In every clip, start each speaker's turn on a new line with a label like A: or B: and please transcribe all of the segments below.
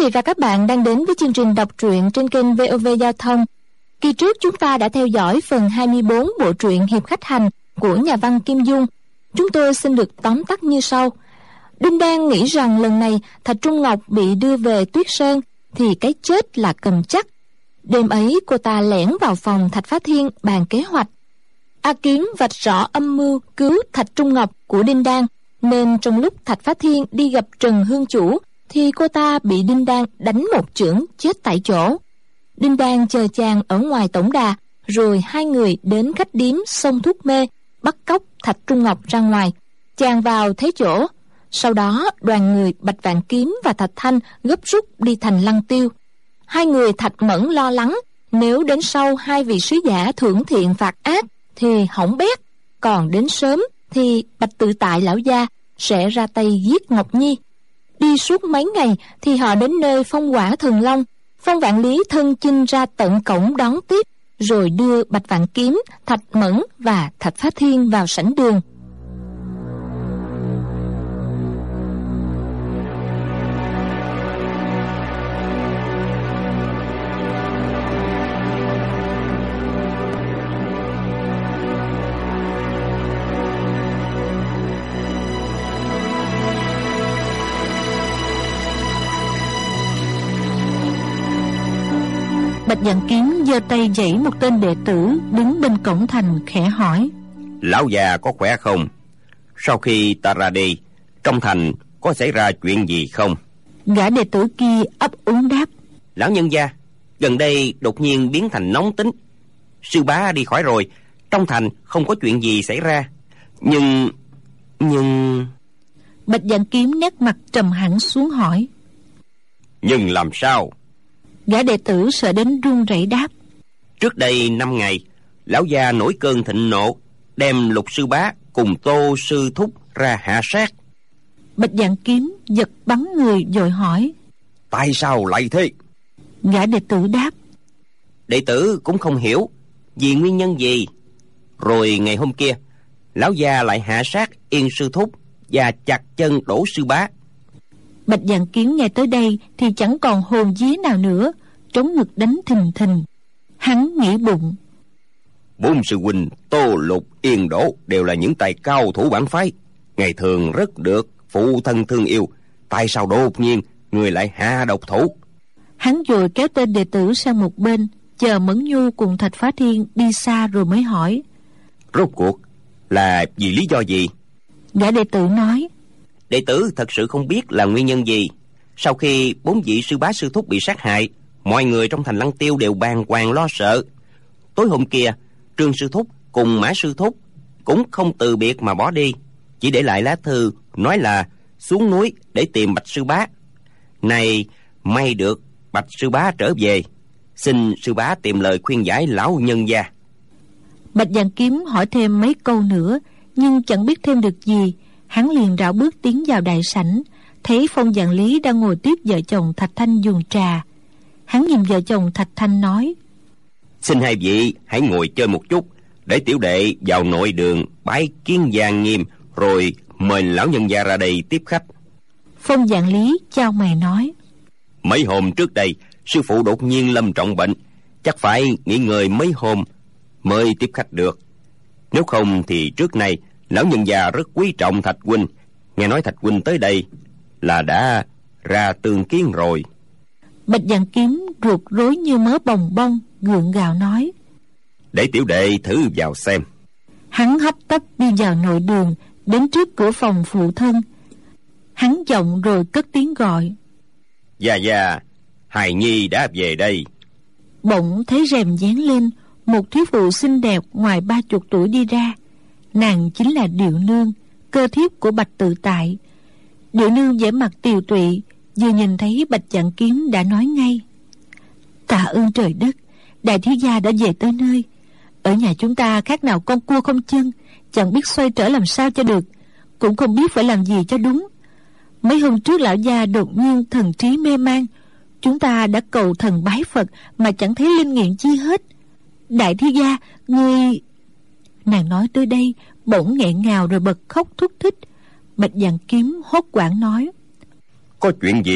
A: vị và các bạn đang đến với chương trình đọc truyện trên kênh VOV Giao thông. Kỳ trước chúng ta đã theo dõi phần 24 bộ truyện Hiệp Khách Hành của nhà văn Kim Dung. Chúng tôi xin được tóm tắt như sau. Đinh Đan nghĩ rằng lần này Thạch Trung Ngọc bị đưa về Tuyết Sơn thì cái chết là cầm chắc. Đêm ấy cô ta lẻn vào phòng Thạch Phá Thiên bàn kế hoạch. A Kiến vạch rõ âm mưu cứu Thạch Trung Ngọc của Đinh Đan, nên trong lúc Thạch Phá Thiên đi gặp Trần Hương Chủ thì cô ta bị Đinh Đan đánh một chưởng chết tại chỗ. Đinh Đan chờ chàng ở ngoài tổng đà, rồi hai người đến khách điếm xông thuốc mê, bắt cóc Thạch Trung Ngọc ra ngoài. Chàng vào thế chỗ. Sau đó đoàn người Bạch Vạn Kiếm và Thạch Thanh gấp rút đi thành Lăng Tiêu. Hai người Thạch Mẫn lo lắng, nếu đến sau hai vị sứ giả thưởng thiện phạt ác thì hỏng bét, còn đến sớm thì Bạch Tự Tại lão gia sẽ ra tay giết Ngọc Nhi. Đi suốt mấy ngày thì họ đến nơi Phong Quả Thần Long. Phong Vạn Lý thân chinh ra tận cổng đón tiếp, rồi đưa Bạch Vạn Kiếm, Thạch Mẫn và Thạch Phá Thiên vào sảnh đường.
B: Bạch Vạn Kiếm giơ tay giãy một tên đệ tử đứng bên cổng thành khẽ hỏi:
C: Lão già có khỏe không? Sau khi ta ra đi, trong thành có xảy ra chuyện gì không?
B: Gã đệ tử kia ấp úng đáp:
C: Lão nhân gia, gần đây đột nhiên biến thành nóng tính. Sư bá đi khỏi rồi, trong thành không có chuyện gì xảy ra. Nhưng...
B: Bạch Vạn Kiếm nét mặt trầm hẳn xuống hỏi:
C: Nhưng làm sao?
B: Gã đệ tử sợ đến run rẩy đáp:
C: Trước đây 5 ngày, lão già nổi cơn thịnh nộ, đem Lục sư bá cùng Tô sư thúc ra hạ sát.
B: Bạch Vạn Kiếm giật bắn người vội hỏi:
C: Tại sao lại thế?
B: Gã đệ tử đáp:
C: Đệ tử cũng không hiểu vì nguyên nhân gì. Rồi ngày hôm kia, lão già lại hạ sát Yên sư thúc và chặt chân Đỗ sư bá.
B: Bạch Vạn Kiếm nghe tới đây thì chẳng còn hồn vía nào nữa, trống ngực đánh thình thình. Hắn nghĩ bụng:
C: Bốn sư huynh Tô, Lục, Yên, Đỗ đều là những tài cao thủ bản phái, ngày thường rất được phụ thân thương yêu. Tại sao đột nhiên người lại hạ độc thủ?
B: Hắn rồi kéo tên đệ tử sang một bên, chờ Mẫn Nhu cùng Thạch Phá Thiên đi xa rồi mới hỏi:
C: Rốt cuộc là vì lý do gì?
B: Gã đệ tử nói:
C: Đệ tử thật sự không biết là nguyên nhân gì. Sau khi 4 vị sư bá sư thúc bị sát hại, mọi người trong thành Lăng Tiêu đều bàng hoàng lo sợ. Tối hôm kia, Trương sư thúc cùng Mã sư thúc cũng không từ biệt mà bỏ đi, chỉ để lại lá thư nói là xuống núi để tìm Bạch sư bá. Này may được Bạch sư bá trở về, xin sư bá tìm lời khuyên giải lão nhân gia.
B: Bạch Vạn Kiếm hỏi thêm mấy câu nữa, nhưng chẳng biết thêm được gì. Hắn liền rảo bước tiến vào đại sảnh, thấy Phong Vạn Lý đang ngồi tiếp vợ chồng Thạch Thanh dùng trà. Hắn nhìn vợ chồng Thạch Thanh nói:
C: Xin hai vị hãy ngồi chơi một chút, để tiểu đệ vào nội đường bái kiến Giang Nghiêm, rồi mời lão nhân gia ra đây tiếp khách.
B: Phong Vạn Lý chau mày nói:
C: Mấy hôm trước đây sư phụ đột nhiên lâm trọng bệnh, chắc phải nghỉ ngơi mấy hôm mới tiếp khách được. Nếu không thì trước nay lão nhân già rất quý trọng Thạch huynh, nghe nói Thạch huynh tới đây là đã ra tương kiến rồi.
B: Bạch Vạn Kiếm ruột rối như mớ bồng bông, gượng gạo nói:
C: Để tiểu đệ thử vào xem.
B: Hắn hấp tấp đi vào nội đường, đến trước cửa phòng phụ thân. Hắn giọng rồi cất tiếng gọi:
C: Dạ, hài nhi đã về đây.
B: Bỗng thấy rèm dán lên, một thiếu phụ xinh đẹp ngoài 30 tuổi đi ra. Nàng chính là Điệu Nương, cơ thiếp của Bạch Tự Tại. Điệu Nương vẻ mặt tiều tụy, vừa nhìn thấy Bạch Vạn Kiếm đã nói ngay: Tạ ơn trời đất, đại thiếu gia đã về tới nơi. Ở nhà chúng ta khác nào con cua không chân, chẳng biết xoay trở làm sao cho được, cũng không biết phải làm gì cho đúng. Mấy hôm trước lão gia đột nhiên thần trí mê man, chúng ta đã cầu thần bái Phật mà chẳng thấy linh nghiệm chi hết. Đại thiếu gia, ngươi... Nàng nói tới đây bỗng nghẹn ngào rồi bật khóc thút thít. Bạch Vạn Kiếm hốt hoảng nói:
C: Có chuyện gì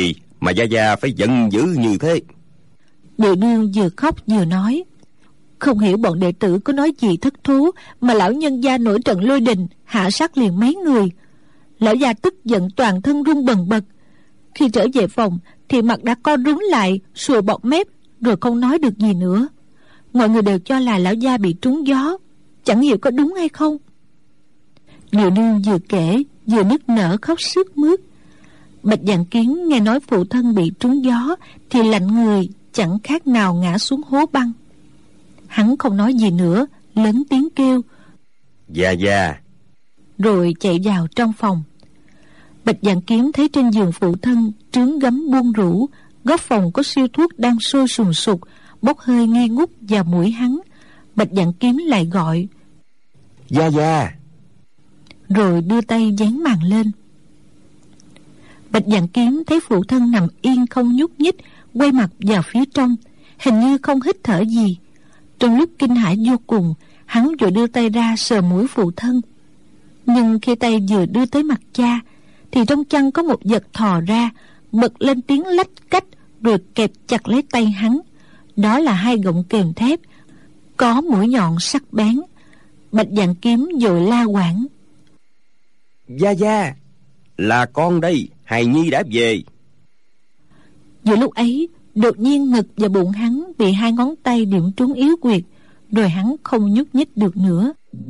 C: mà gia gia phải giận dữ như thế?
B: Điệu nương vừa khóc vừa nói: Không hiểu bọn đệ tử có nói gì thất thú mà lão nhân gia nổi trận lôi đình, hạ sát liền mấy người. Lão gia tức giận toàn thân run bần bật. Khi trở về phòng thì mặt đã co rúm lại, sùi bọt mép, rồi không nói được gì nữa. Mọi người đều cho là lão gia bị trúng gió, chẳng hiểu có đúng hay không. Điệu nương vừa kể vừa nức nở khóc sướt mướt. Bạch Dạn Kiến nghe nói phụ thân bị trúng gió thì lạnh người, chẳng khác nào ngã xuống hố băng. Hắn không nói gì nữa, lớn tiếng kêu:
C: Gia gia.
B: Rồi chạy vào trong phòng. Bạch Dạn Kiếm thấy trên giường phụ thân trướng gấm buông rũ, góc phòng có siêu thuốc đang sôi sùng sục, bốc hơi nghi ngút vào mũi hắn. Bạch Dạn Kiếm lại gọi:
C: Gia gia.
B: Rồi đưa tay dán màn lên. Bạch Dạn Kiếm thấy phụ thân nằm yên không nhúc nhích, quay mặt vào phía trong, hình như không hít thở gì. Trong lúc kinh hãi vô cùng, hắn vội đưa tay ra sờ mũi phụ thân. Nhưng khi tay vừa đưa tới mặt cha thì trong chăn có một vật thò ra, bật lên tiếng lách cách, rồi kẹp chặt lấy tay hắn. Đó là 2 gọng kềm thép có mũi nhọn sắc bén. Bạch Dạn Kiếm vội la quảng:
C: Gia gia, là con đây, hài nhi đã về.
B: Giữa lúc ấy, đột nhiên ngực và bụng hắn bị 2 ngón tay điểm trúng yếu quyệt, rồi hắn không nhúc nhích được nữa.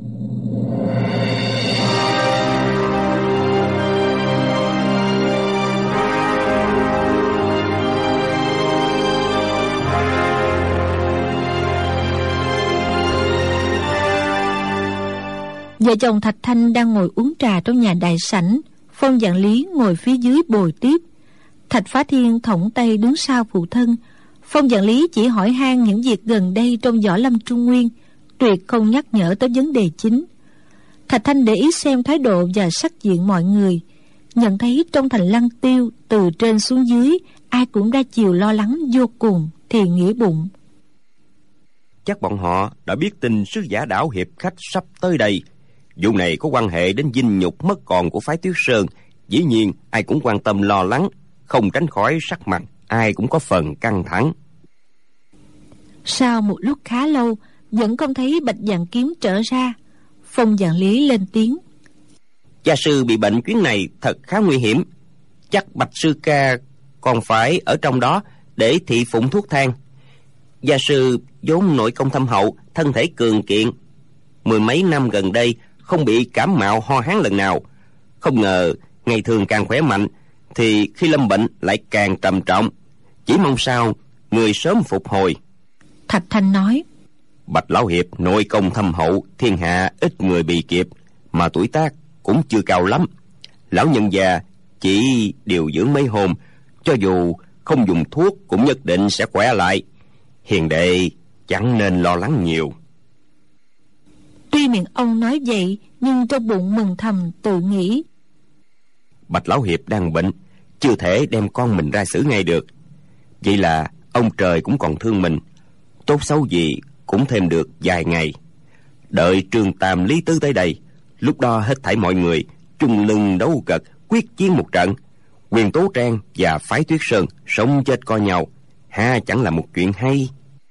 B: Vợ chồng Thạch Thanh đang ngồi uống trà trong nhà đại sảnh. Phong Vạn Lý ngồi phía dưới bồi tiếp. Thạch Phá Thiên thõng tay đứng sau phụ thân. Phong Vạn Lý chỉ hỏi han những việc gần đây trong võ lâm Trung Nguyên, tuyệt không nhắc nhở tới vấn đề chính. Thạch Thanh để ý xem thái độ và sắc diện mọi người, nhận thấy trong thành Lăng Tiêu từ trên xuống dưới ai cũng ra chiều lo lắng vô cùng, thì nghĩ bụng:
C: Chắc bọn họ đã biết tin sứ giả đảo hiệp khách sắp tới đây. Vụ này có quan hệ đến dinh nhục mất còn của phái Tuyết Sơn, dĩ nhiên ai cũng quan tâm lo lắng, không tránh khỏi sắc mặt ai cũng có phần căng thẳng.
B: Sau một lúc khá lâu vẫn không thấy Bạch Dạn Kiếm trở ra. Phong Vạn Lý lên tiếng:
C: Gia sư bị bệnh chuyến này thật khá nguy hiểm. Chắc Bạch sư ca còn phải ở trong đó để thị phụng thuốc thang. Gia sư vốn nội công thâm hậu, thân thể cường kiện, 10 mấy năm gần đây không bị cảm mạo ho hán lần nào. Không ngờ ngày thường càng khỏe mạnh, thì khi lâm bệnh lại càng trầm trọng. Chỉ mong sao người sớm phục hồi.
B: Thạch Thanh nói:
C: Bạch lão hiệp nội công thâm hậu, thiên hạ ít người bị kịp, mà tuổi tác cũng chưa cao lắm. Lão nhân già chỉ điều dưỡng mấy hôm, cho dù không dùng thuốc cũng nhất định sẽ khỏe lại. Hiền đệ chẳng nên lo lắng nhiều.
B: Tuy miệng ông nói vậy, nhưng trong bụng mừng thầm tự nghĩ:
C: Bạch lão hiệp đang bệnh, chưa thể đem con mình ra xử ngay được. Vậy là ông trời cũng còn thương mình. Tốt xấu gì cũng thêm được vài ngày. Đợi Trương Tam Lý Tứ tới đây, lúc đó hết thảy mọi người chung lưng đấu gật, quyết chiến một trận. Quyền Tố Trang và phái Tuyết Sơn sống chết coi nhau, ha chẳng là một chuyện hay.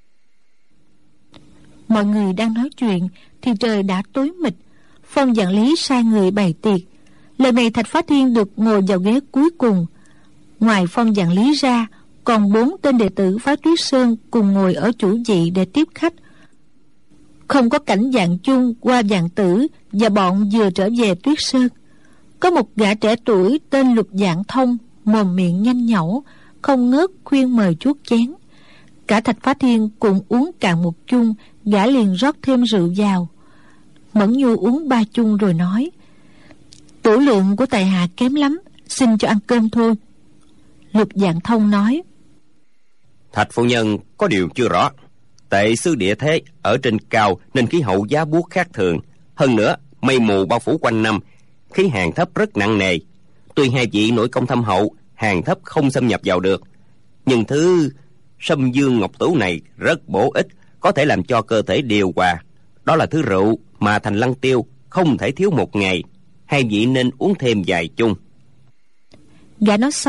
B: Mọi người đang nói chuyện thì trời đã tối mịt. Phong Vạn Lý sai người bày tiệc. Lần này Thạch Phá Thiên được ngồi vào ghế cuối cùng. Ngoài Phong Vạn Lý ra, còn 4 tên đệ tử phái Tuyết Sơn cùng ngồi ở chủ vị để tiếp khách. Không có Cảnh Vạn Chung, Hoa Vạn Tử và bọn vừa trở về Tuyết Sơn. Có một gã trẻ tuổi tên Lục Vạn Thông, mồm miệng nhanh nhẩu, không ngớt khuyên mời chuốt chén. Cả Thạch Phá Thiên cùng uống cạn một chung, gã liền rót thêm rượu vào. Mẫn Nhu uống 3 chung rồi nói: Tửu lượng của tại hạ kém lắm, xin cho ăn cơm thôi. Lục Vạn Thông nói:
C: Thạch phu nhân có điều chưa rõ. Tệ xứ địa thế ở trên cao nên khí hậu giá buốt khác thường. Hơn nữa mây mù bao phủ quanh năm, khí hàn thấp rất nặng nề. Tuy hai vị nội công thâm hậu, hàn thấp không xâm nhập vào được, nhưng thứ Sâm Dương Ngọc Tửu này rất bổ ích, có thể làm cho cơ thể điều hòa. Đó là thứ rượu mà thành Lăng Tiêu không thể thiếu một ngày. Hai vị nên uống thêm vài chung.
B: Gã nói xong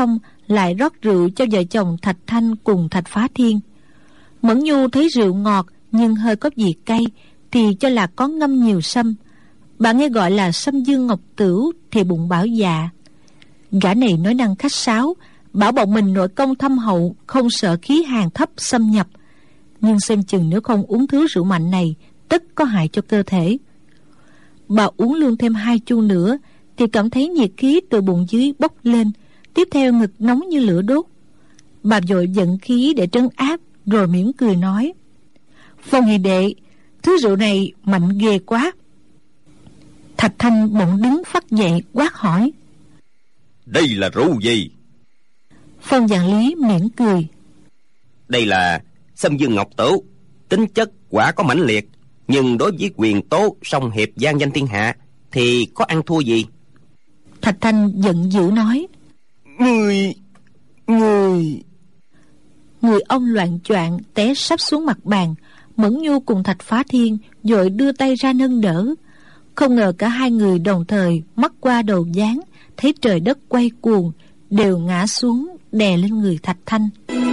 B: lại rót rượu cho vợ chồng Thạch Thanh cùng Thạch Phá Thiên. Mẫn Nhu thấy rượu ngọt nhưng hơi có vị cay thì cho là có ngâm nhiều sâm. Bà nghe gọi là sâm dương ngọc tửu thì bụng bảo dạ. Gã này nói năng khách sáo, bảo bọn mình nội công thâm hậu, không sợ khí hàn thấp xâm nhập, nhưng xem chừng nếu không uống thứ rượu mạnh này tất có hại cho cơ thể. Bà uống luôn thêm 2 chu nữa thì cảm thấy nhiệt khí từ bụng dưới bốc lên, tiếp theo ngực nóng như lửa đốt. Bà vội vận khí để trấn áp, rồi mỉm cười nói: Phong hiền đệ, thứ rượu này mạnh ghê quá. Thạch Thanh bỗng đứng phắt dậy quát hỏi:
C: Đây là rượu gì?
B: Phong Vạn Lý mỉm cười:
C: Đây là sâm dương ngọc tửu, tính chất quả có mãnh liệt, nhưng đối với quyền tố song hiệp vang danh thiên hạ thì có ăn thua gì?
B: Thạch Thanh giận dữ nói: Người ông loạng choạng té sắp xuống mặt bàn. Mẫn Nhu cùng Thạch Phá Thiên vội đưa tay ra nâng đỡ. Không ngờ cả hai người đồng thời mắt qua đầu gián, thấy trời đất quay cuồng, đều ngã xuống đè lên người Thạch Thanh.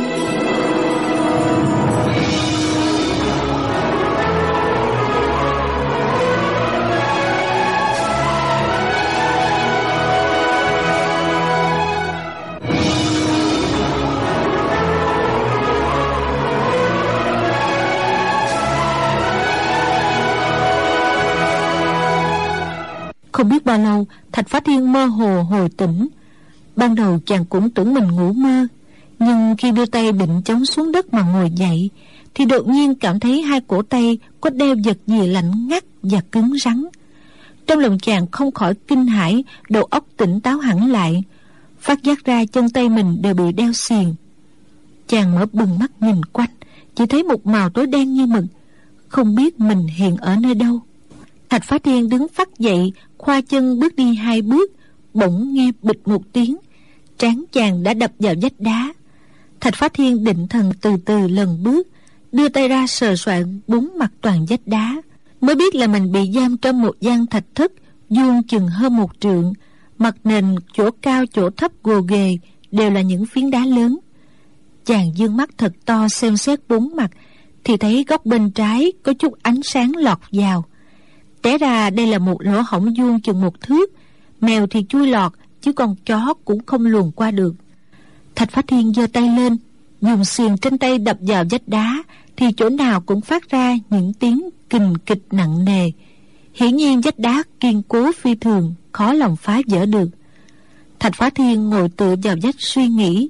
B: Không biết bao lâu, Thạch Phá Thiên mơ hồ hồi tỉnh. Ban đầu chàng cũng tưởng mình ngủ mơ, nhưng khi đưa tay định chống xuống đất mà ngồi dậy thì đột nhiên cảm thấy hai cổ tay có đeo vật gì lạnh ngắt và cứng rắn. Trong lòng chàng không khỏi kinh hãi, đầu óc tỉnh táo hẳn lại, phát giác ra chân tay mình đều bị đeo xiềng. Chàng mở bừng mắt nhìn quanh, chỉ thấy một màu tối đen như mực, không biết mình hiện ở nơi đâu. Thạch Phá Thiên đứng phắt dậy, khoa chân bước đi 2 bước, bỗng nghe bịch một tiếng, trán chàng đã đập vào vách đá. Thạch Phá Thiên định thần từ từ lần bước, đưa tay ra sờ soạn 4 mặt toàn vách đá, mới biết là mình bị giam trong một gian thạch thất vuông chừng hơn 1 trượng, mặt nền chỗ cao chỗ thấp gồ ghề đều là những phiến đá lớn. Chàng dương mắt thật to xem xét 4 mặt thì thấy góc bên trái có chút ánh sáng lọt vào. Té ra đây là một lỗ hổng vuông chừng 1 thước, mèo thì chui lọt chứ con chó cũng không luồn qua được. Thạch Phá Thiên giơ tay lên, dùng xiềng trên tay đập vào vách đá thì chỗ nào cũng phát ra những tiếng kình kịch nặng nề. Hiển nhiên vách đá kiên cố phi thường, khó lòng phá vỡ được. Thạch Phá Thiên ngồi tựa vào vách suy nghĩ: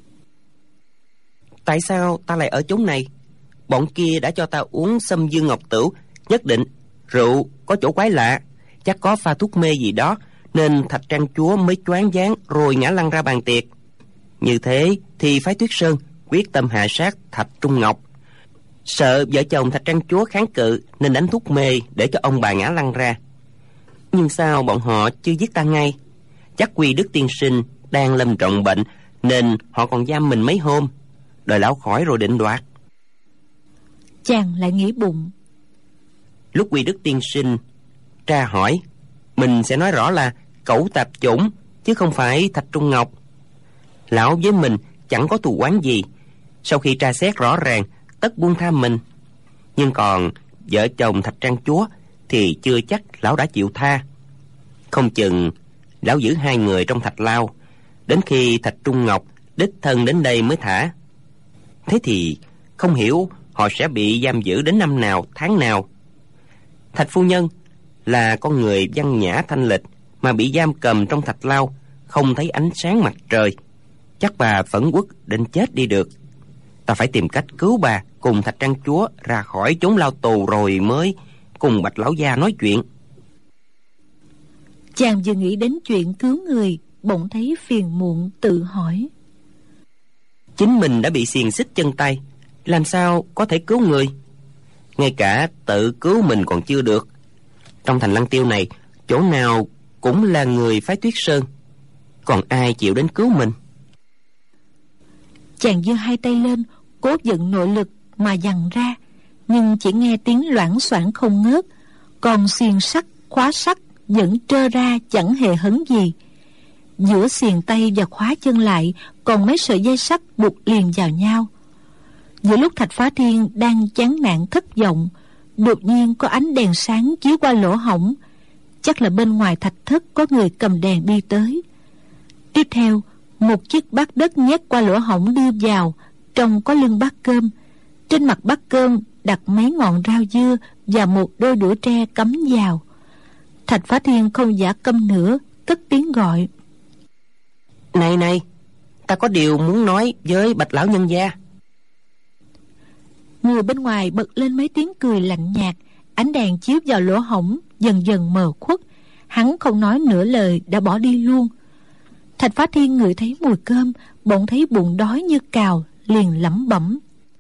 C: Tại sao ta lại ở chốn này? Bọn kia đã cho ta uống sâm dương ngọc tửu, nhất định rượu có chỗ quái lạ, chắc có pha thuốc mê gì đó, nên Thạch Trang Chúa mới choáng váng rồi ngã lăn ra bàn tiệc. Như thế thì phái Tuyết Sơn quyết tâm hạ sát Thạch Trung Ngọc. Sợ vợ chồng Thạch Trang Chúa kháng cự nên đánh thuốc mê để cho ông bà ngã lăn ra. Nhưng sao bọn họ chưa giết ta ngay? Chắc Quy Đức tiên sinh đang lâm trọng bệnh nên họ còn giam mình mấy hôm, đợi lão khỏi rồi định đoạt.
B: Chàng lại nghĩ bụng:
C: Lúc Quy Đức tiên sinh tra hỏi, mình sẽ nói rõ là Cẩu Tạp Chủng chứ không phải Thạch Trung Ngọc. Lão với mình chẳng có thù oán gì, sau khi tra xét rõ ràng tất buông tha mình. Nhưng còn vợ chồng Thạch Trang Chúa thì chưa chắc lão đã chịu tha. Không chừng lão giữ 2 người trong thạch lao, đến khi Thạch Trung Ngọc đích thân đến đây mới thả. Thế thì không hiểu họ sẽ bị giam giữ đến năm nào, tháng nào. Thạch phu nhân là con người văn nhã thanh lịch mà bị giam cầm trong thạch lao, không thấy ánh sáng mặt trời, chắc bà phẫn uất đến chết đi được. Ta phải tìm cách cứu bà cùng Thạch Trang Chúa ra khỏi chốn lao tù rồi mới cùng Bạch lão gia nói chuyện.
B: Chàng vừa nghĩ đến chuyện cứu người, bỗng thấy phiền muộn, tự hỏi:
C: Chính mình đã bị xiềng xích chân tay, làm sao có thể cứu người? Ngay cả tự cứu mình còn chưa được. Trong thành Lăng Tiêu này, chỗ nào cũng là người phái Tuyết Sơn, còn ai chịu đến cứu mình?
B: Chàng giơ 2 tay lên, cố vận nội lực mà giằng ra, nhưng chỉ nghe tiếng loảng xoảng không ngớt, còn xiềng sắt, khóa sắt vẫn trơ ra chẳng hề hấn gì. Giữa xiềng tay và khóa chân lại còn mấy sợi dây sắt buộc liền vào nhau. Giữa lúc Thạch Phá Thiên đang chán nản thất vọng, đột nhiên có ánh đèn sáng chiếu qua lỗ hổng. Chắc là bên ngoài thạch thất có người cầm đèn đi tới. Tiếp theo, một chiếc bát đất nhét qua lỗ hổng đưa vào, trong có lưng bát cơm. Trên mặt bát cơm đặt mấy ngọn rau dưa và một đôi đũa tre cắm vào. Thạch Phá Thiên không giả câm nữa, cất tiếng gọi:
C: Này này, ta có điều muốn nói với Bạch lão nhân gia.
B: Người bên ngoài bật lên mấy tiếng cười lạnh nhạt. Ánh đèn chiếu vào lỗ hổng dần dần mờ khuất. Hắn không nói nửa lời đã bỏ đi luôn. Thạch Phá Thiên ngửi thấy mùi cơm, bỗng thấy bụng đói như cào, liền lẩm bẩm: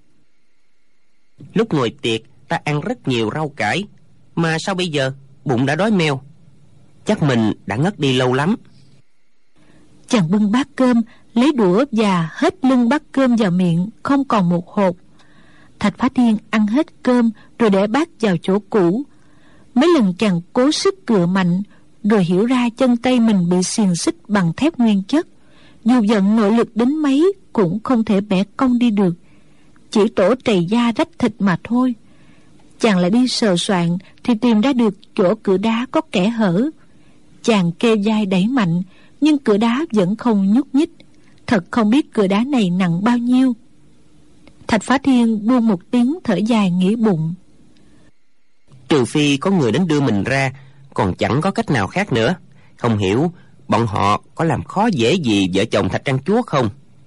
C: Lúc ngồi tiệc ta ăn rất nhiều rau cải, mà sao bây giờ bụng đã đói meo? Chắc mình đã ngất đi lâu lắm.
B: Chàng bưng bát cơm, lấy đũa và hết lưng bát cơm vào miệng, không còn một hột. Thạch Phá Thiên ăn hết cơm rồi để bát vào chỗ cũ. Mấy lần chàng cố sức cựa mạnh, rồi hiểu ra chân tay mình bị xiềng xích bằng thép nguyên chất. Dù giận nội lực đến mấy cũng không thể bẻ cong đi được, chỉ tổ trầy da rách thịt mà thôi. Chàng lại đi sờ soạn thì tìm ra được chỗ cửa đá có kẽ hở. Chàng kê vai đẩy mạnh, nhưng cửa đá vẫn không nhúc nhích. Thật không biết cửa đá này nặng bao nhiêu. Thạch Phá Thiên buông một tiếng thở dài nghĩ bụng:
C: Trừ phi có người đến đưa mình ra, còn chẳng có cách nào khác nữa. Không hiểu bọn họ có làm khó dễ gì vợ chồng Thạch Trang Chúa không?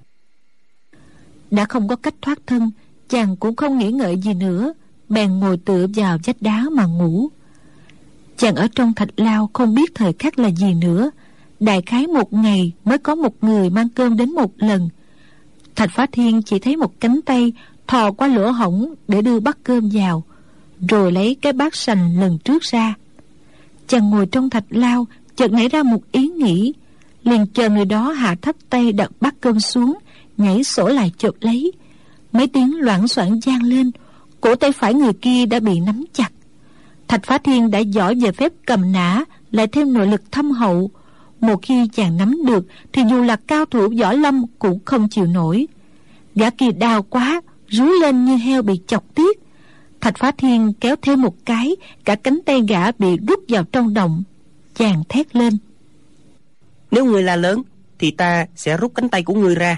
B: Đã không có cách thoát thân, chàng cũng không nghĩ ngợi gì nữa, bèn ngồi tựa vào vách đá mà ngủ. Chàng ở trong thạch lao không biết thời khắc là gì nữa. Đại khái một ngày mới có một người mang cơm đến một lần. Thạch Phá Thiên chỉ thấy một cánh tay thò qua lỗ hổng để đưa bát cơm vào, rồi lấy cái bát sành lần trước ra. Chàng ngồi trong thạch lao, chợt nảy ra một ý nghĩ, liền chờ người đó hạ thấp tay đặt bát cơm xuống, nhảy sổ lại chộp lấy. Mấy tiếng loảng xoảng vang lên, cổ tay phải người kia đã bị nắm chặt. Thạch Phá Thiên đã giỏi về phép cầm nã, lại thêm nội lực thâm hậu. Một khi chàng nắm được thì dù là cao thủ võ lâm cũng không chịu nổi. Gã kia đau quá, rú lên như heo bị chọc tiết. Thạch Phá Thiên kéo thêm một cái, cả cánh tay gã bị rút vào trong động. Chàng thét lên:
C: Nếu người là lớn thì ta sẽ rút cánh tay của ngươi ra.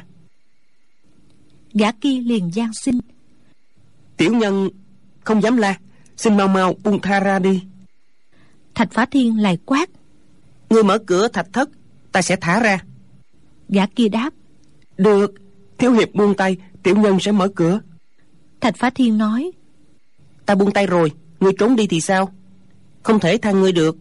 B: Gã kia liền van xin:
C: Tiểu nhân không dám la, xin mau mau buông tha ra đi.
B: Thạch Phá Thiên lại quát:
C: Ngươi mở cửa thạch thất, ta sẽ thả ra.
B: Gã kia đáp:
C: Được, thiếu hiệp buông tay, tiểu nhân sẽ mở cửa.
B: Thạch Phá Thiên nói:
C: Ta buông tay rồi, ngươi trốn đi thì sao? Không thể tha ngươi được.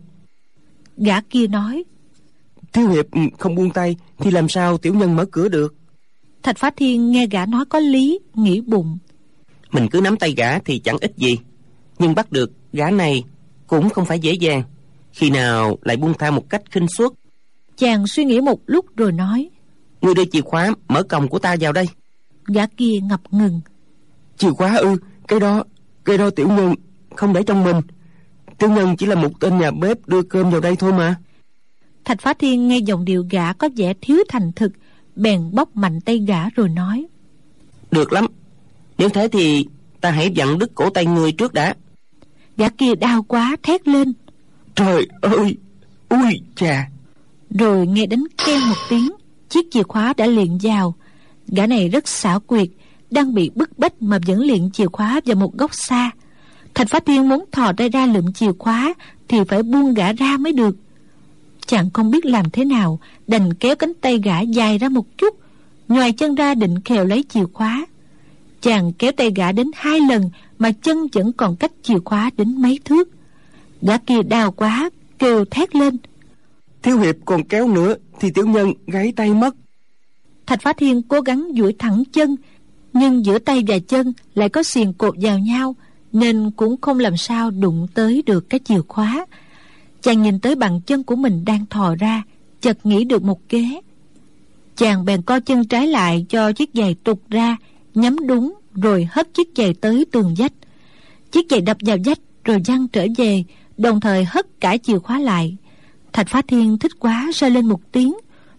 B: Gã kia nói:
C: Thiếu hiệp không buông tay thì làm sao tiểu nhân mở cửa được?
B: Thạch Phá Thiên nghe gã nói có lý, nghĩ bụng:
C: Mình cứ nắm tay gã thì chẳng ích gì, nhưng bắt được gã này cũng không phải dễ dàng. Khi nào lại buông tha một cách khinh suất.
B: Chàng suy nghĩ một lúc rồi nói:
C: Ngươi đưa chìa khóa mở còng của ta vào đây.
B: Gã kia ngập ngừng:
C: Chìa khóa ư? Cái đó tiểu nhân không để trong mình. Tiểu nhân chỉ là một tên nhà bếp đưa cơm vào đây thôi mà.
B: Thạch Phá Thiên nghe giọng điệu gã có vẻ thiếu thành thực, bèn bóp mạnh tay gã rồi nói:
C: Được lắm, nếu thế thì ta hãy vặn đứt cổ tay ngươi trước đã.
B: Gã kia đau quá thét lên:
C: Trời ơi, ui chà!
B: Rồi nghe đánh keng một tiếng, chiếc chìa khóa đã liệng vào. Gã này rất xảo quyệt, đang bị bức bách mà vẫn liệng chìa khóa vào một góc xa. Thạch Phá Thiên muốn thò tay ra lượm chìa khóa thì phải buông gã ra mới được. Chàng không biết làm thế nào, đành kéo cánh tay gã dài ra một chút, nhoài chân ra định khều lấy chìa khóa. Chàng kéo tay gã đến 2 lần mà chân vẫn còn cách chìa khóa đến mấy thước. Gã kia đau quá, kêu thét lên:
C: Thiếu hiệp còn kéo nữa thì tiểu nhân gãy tay mất.
B: Thạch Phá Thiên cố gắng duỗi thẳng chân, nhưng giữa tay và chân lại có xiềng cột vào nhau, nên cũng không làm sao đụng tới được cái chìa khóa. Chàng nhìn tới bàn chân của mình đang thò ra, chợt nghĩ được một kế. Chàng bèn co chân trái lại cho chiếc giày tụt ra, nhắm đúng rồi hất chiếc giày tới tường vách. Chiếc giày đập vào vách rồi văng trở về, đồng thời hất cả chìa khóa lại. Thạch Phá Thiên thích quá rơi lên một tiếng,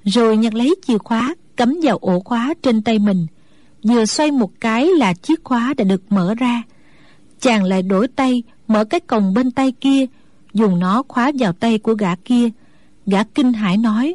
B: rồi nhặt lấy chìa khóa cắm vào ổ khóa trên tay mình. Vừa xoay một cái là chiếc khóa đã được mở ra. Chàng lại đổi tay mở cái còng bên tay kia, dùng nó khóa vào tay của gã kia. Gã kinh hãi nói: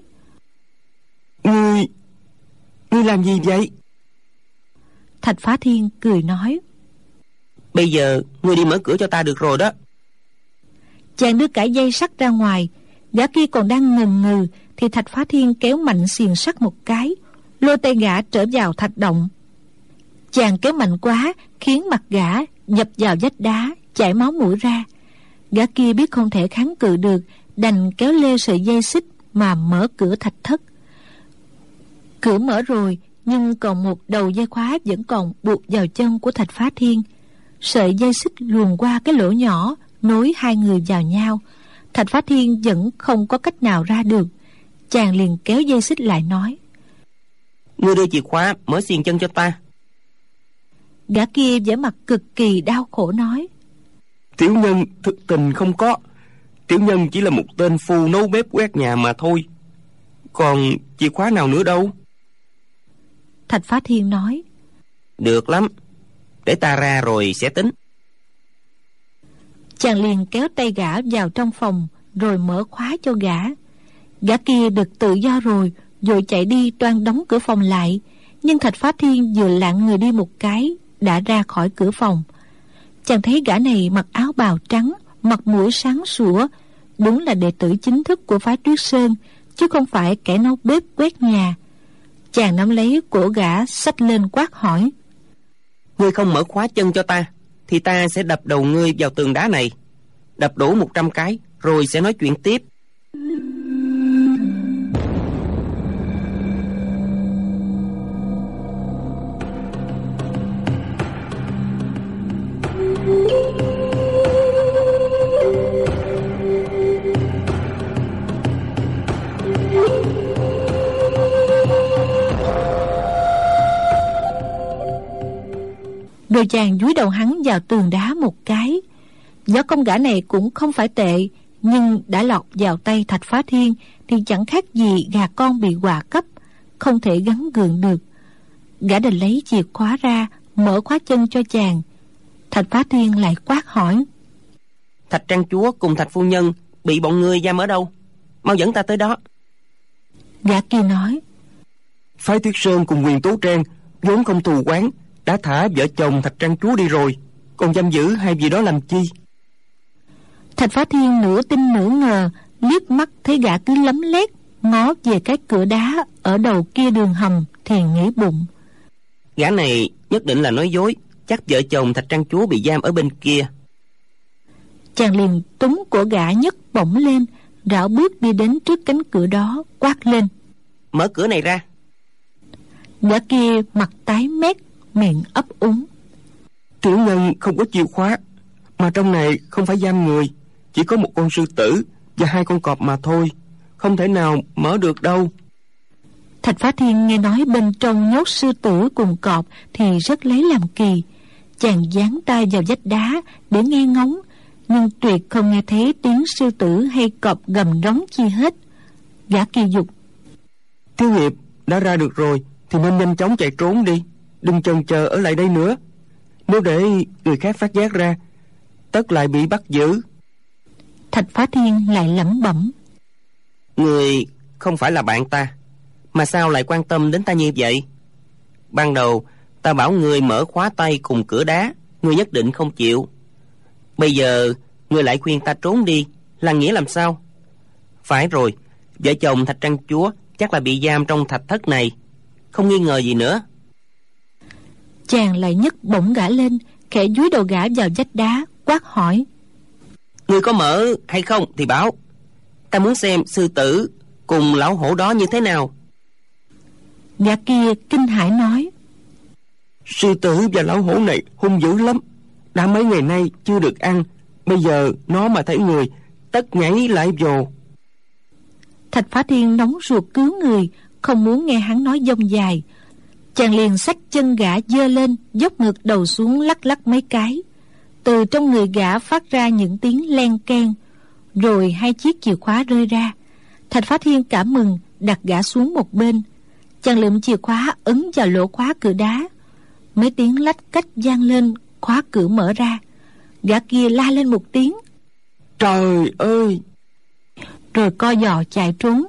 D: Ngươi làm gì vậy?
B: Thạch Phá Thiên cười nói:
C: Bây giờ ngươi đi mở cửa cho ta được rồi đó.
B: Chàng đưa cả dây sắt ra ngoài. Gã kia còn đang ngần ngừ thì Thạch Phá Thiên kéo mạnh xiềng sắt một cái, lôi tay gã trở vào thạch động. Chàng kéo mạnh quá khiến mặt gã dập vào vách đá, chảy máu mũi ra. Gã kia biết không thể kháng cự được, đành kéo lê sợi dây xích mà mở cửa thạch thất. Cửa mở rồi, nhưng còn một đầu dây khóa vẫn còn buộc vào chân của Thạch Phá Thiên. Sợi dây xích luồn qua cái lỗ nhỏ nối hai người vào nhau. Thạch Phá Thiên vẫn không có cách nào ra được. Chàng liền kéo dây xích lại nói:
C: Ngươi đưa chìa khóa mở xiềng chân cho ta.
B: Gã kia vẻ mặt cực kỳ đau khổ nói:
D: Tiểu nhân thực tình không có. Tiểu nhân chỉ là một tên phu nấu bếp quét nhà mà thôi. Còn chìa khóa nào nữa đâu?
B: Thạch Phá Thiên nói:
C: Được lắm, để ta ra rồi sẽ tính.
B: Chàng liền kéo tay gã vào trong phòng, rồi mở khóa cho gã. Gã kia được tự do rồi, vội chạy đi toan đóng cửa phòng lại. Nhưng Thạch Phá Thiên vừa lạng người đi một cái đã ra khỏi cửa phòng. Chàng thấy gã này mặc áo bào trắng, mặt mũi sáng sủa, đúng là đệ tử chính thức của phái Tuyết Sơn, chứ không phải kẻ nấu bếp quét nhà. Chàng nắm lấy cổ gã xách lên quát hỏi:
C: Ngươi không mở khóa chân cho ta thì ta sẽ đập đầu ngươi vào tường đá này. Đập đủ 100 cái rồi sẽ nói chuyện tiếp.
B: Rồi chàng dúi đầu hắn vào tường đá một cái. Võ công gã này cũng không phải tệ, nhưng đã lọt vào tay Thạch Phá Thiên thì chẳng khác gì gà con bị quà cấp, không thể gắn gượng được. Gã đành lấy chìa khóa ra mở khóa chân cho chàng. Thạch Phá Thiên lại quát hỏi:
C: Thạch Trang Chúa cùng Thạch Phu Nhân bị bọn ngươi giam ở đâu? Mau dẫn ta tới đó.
B: Gã kia nói:
D: Phái Tuyết Sơn cùng Huyền Tố Trang vốn không thù oán, đã thả vợ chồng Thạch Trang Chúa đi rồi, còn giam giữ hai vị đó làm chi?
B: Thạch Phá Thiên nửa tin nửa ngờ, liếc mắt thấy gã cứ lấm lét ngó về cái cửa đá ở đầu kia đường hầm thì nghĩ bụng:
C: Gã này nhất định là nói dối, chắc vợ chồng Thạch Trang Chúa bị giam ở bên kia.
B: Chàng liền túm cổ gã nhấc bổng lên, rảo bước đi đến trước cánh cửa đó, quát lên:
C: Mở cửa này ra.
B: Gã kia mặt tái mét, miệng ấp úng:
D: Tiểu nhân không có chìa khóa, mà trong này không phải giam người, chỉ có một con sư tử và hai con cọp mà thôi, không thể nào mở được đâu.
B: Thạch Phá Thiên nghe nói bên trong nhốt sư tử cùng cọp thì rất lấy làm kỳ. Chàng dán tay vào vách đá để nghe ngóng, nhưng tuyệt không nghe thấy tiếng sư tử hay cọp gầm rống chi hết. Gã kia dục:
D: Thiếu hiệp đã ra được rồi thì nên nhanh chóng chạy trốn đi, đừng chần chờ ở lại đây nữa. Nếu để người khác phát giác ra, tất lại bị bắt giữ.
B: Thạch Phá Thiên lại lẩm bẩm:
C: Người không phải là bạn ta, mà sao lại quan tâm đến ta như vậy? Ban đầu ta bảo người mở khóa tay cùng cửa đá, người nhất định không chịu. Bây giờ người lại khuyên ta trốn đi, là nghĩa làm sao? Phải rồi, vợ chồng Thạch Trang Chúa chắc là bị giam trong thạch thất này, không nghi ngờ gì nữa.
B: Chàng lại nhấc bổng gã lên, khẽ dúi đầu gã vào vách đá, quát hỏi:
C: Ngươi có mở hay không thì báo, ta muốn xem sư tử cùng lão hổ đó như thế nào.
B: Gã kia kinh hãi nói:
D: Sư tử và lão hổ này hung dữ lắm, đã mấy ngày nay chưa được ăn, bây giờ nó mà thấy người tất nhảy lại vồ.
B: Thạch Phá Thiên nóng ruột cứu người, không muốn nghe hắn nói dông dài. Chàng liền xách chân gã giơ lên, dốc ngược đầu xuống lắc lắc mấy cái. Từ trong người gã phát ra những tiếng len keng, rồi hai chiếc chìa khóa rơi ra. Thạch Phá Thiên cảm mừng, đặt gã xuống một bên. Chàng lượm chìa khóa ấn vào lỗ khóa cửa đá. Mấy tiếng lách cách vang lên, khóa cửa mở ra. Gã kia la lên một tiếng:
D: Trời ơi!
B: Rồi co giò chạy trốn.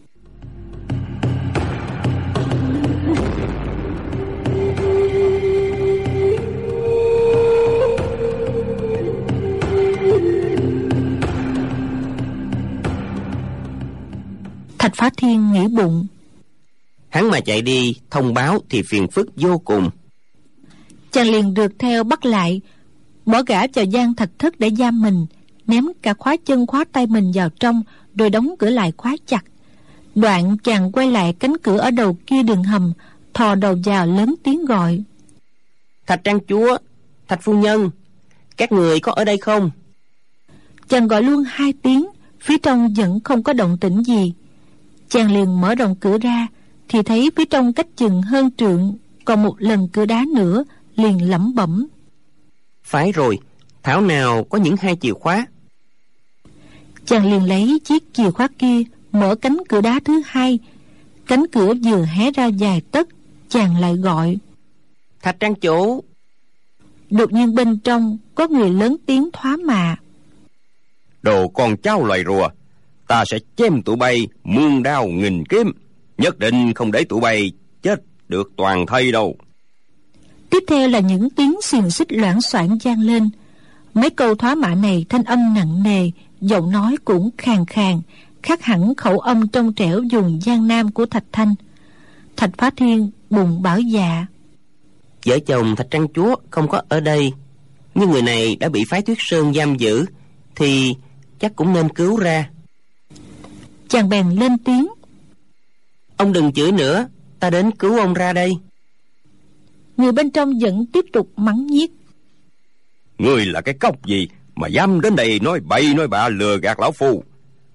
B: Thạch Phá Thiên nghĩ bụng:
C: Hắn mà chạy đi thông báo thì phiền phức vô cùng.
B: Chàng liền rượt theo bắt lại, bỏ gã vào gian thạch thất để giam mình, ném cả khóa chân khóa tay mình vào trong, rồi đóng cửa lại khóa chặt. Đoạn chàng quay lại cánh cửa ở đầu kia đường hầm, thò đầu vào lớn tiếng gọi:
C: Thạch trang chúa, Thạch phu nhân, các người có ở đây không?
B: Chàng gọi luôn 2 tiếng, phía trong vẫn không có động tĩnh gì. Chàng liền mở rộng cửa ra, thì thấy phía trong cách chừng hơn trượng còn một lần cửa đá nữa, liền lẩm bẩm:
C: Phải rồi, thảo nào có những 2 chìa khóa.
B: Chàng liền lấy chiếc chìa khóa kia mở cánh cửa đá thứ 2. Cánh cửa vừa hé ra vài tấc, chàng lại gọi:
C: Thạch trang chủ.
B: Đột nhiên bên trong có người lớn tiếng thoá mạ:
E: Đồ con cháu loài rùa, ta sẽ chém tụi bay muôn đao nghìn kiếm, nhất định không để tụi bay chết được toàn thây đâu.
B: Tiếp theo là những tiếng xiềng xích loảng xoảng vang lên. Mấy câu thoá mạ này thanh âm nặng nề, giọng nói cũng khàn khàn, khác hẳn khẩu âm trong trẻo vùng Giang Nam của Thạch Thanh. Thạch Phá Thiên bùng bảo dạ:
C: Vợ chồng Thạch trang chúa không có ở đây, nhưng người này đã bị phái Tuyết Sơn giam giữ, thì chắc cũng nên cứu ra.
B: Chàng bèn lên tiếng:
C: Ông đừng chửi nữa, ta đến cứu ông ra đây.
B: Người bên trong vẫn tiếp tục mắng nhiếc:
E: Ngươi là cái cóc gì mà dám đến đây nói bậy nói bạ lừa gạt lão phu?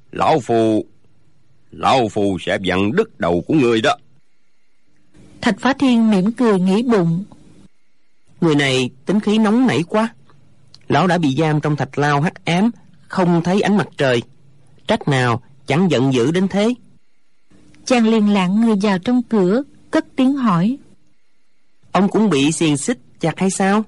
E: Lão phu sẽ vặn đứt đầu của ngươi đó.
B: Thạch Phá Thiên mỉm cười nghĩ bụng:
C: Người này tính khí nóng nảy quá. Lão đã bị giam trong thạch lao hắc ám, không thấy ánh mặt trời, trách nào chẳng giận dữ đến thế.
B: Chàng liền lạng người vào trong cửa, cất tiếng hỏi:
C: Ông cũng bị xiềng xích chặt hay sao?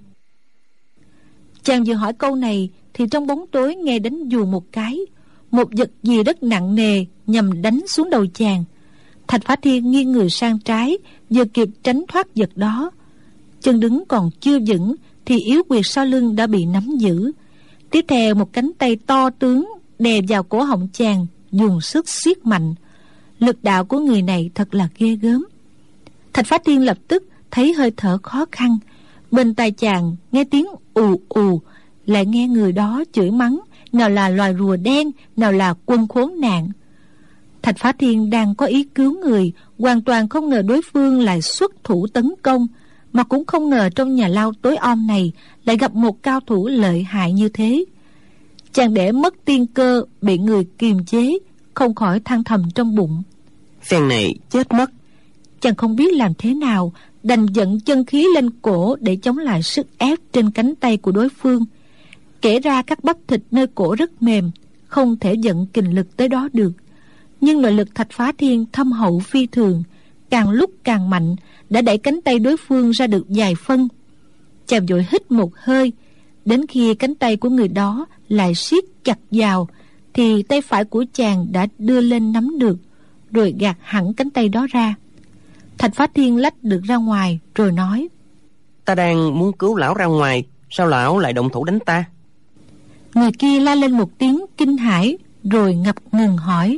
B: Chàng vừa hỏi câu này thì trong bóng tối nghe đánh dù một cái, một vật gì rất nặng nề nhằm đánh xuống đầu chàng. Thạch Phá Thiên nghiêng người sang trái, vừa kịp tránh thoát vật đó. Chân đứng còn chưa vững thì yếu quyệt sau lưng đã bị nắm giữ. Tiếp theo một cánh tay to tướng đè vào cổ họng chàng, dùng sức siết mạnh. Lực đạo của người này thật là ghê gớm. Thạch Phá Thiên lập tức thấy hơi thở khó khăn. Bên tai chàng nghe tiếng ù ù, lại nghe người đó chửi mắng, nào là loài rùa đen, nào là quân khốn nạn. Thạch Phá Thiên đang có ý cứu người, hoàn toàn không ngờ đối phương lại xuất thủ tấn công, mà cũng không ngờ trong nhà lao tối om này lại gặp một cao thủ lợi hại như thế. Chàng để mất tiên cơ, bị người kiềm chế, không khỏi than thầm trong bụng:
C: Phen này chết mất.
B: Chàng không biết làm thế nào, đành dẫn chân khí lên cổ để chống lại sức ép trên cánh tay của đối phương. Kể ra các bắp thịt nơi cổ rất mềm, không thể dẫn kình lực tới đó được. Nhưng nội lực Thạch Phá Thiên thâm hậu phi thường, càng lúc càng mạnh, đã đẩy cánh tay đối phương ra được vài phân. Chàng vội hít một hơi, đến khi cánh tay của người đó lại siết chặt vào, thì tay phải của chàng đã đưa lên nắm được, rồi gạt hẳn cánh tay đó ra. Thạch Phá Thiên lách được ra ngoài, rồi nói:
C: Ta đang muốn cứu lão ra ngoài, sao lão lại động thủ đánh ta?
B: Người kia la lên một tiếng kinh hãi, rồi ngập ngừng hỏi: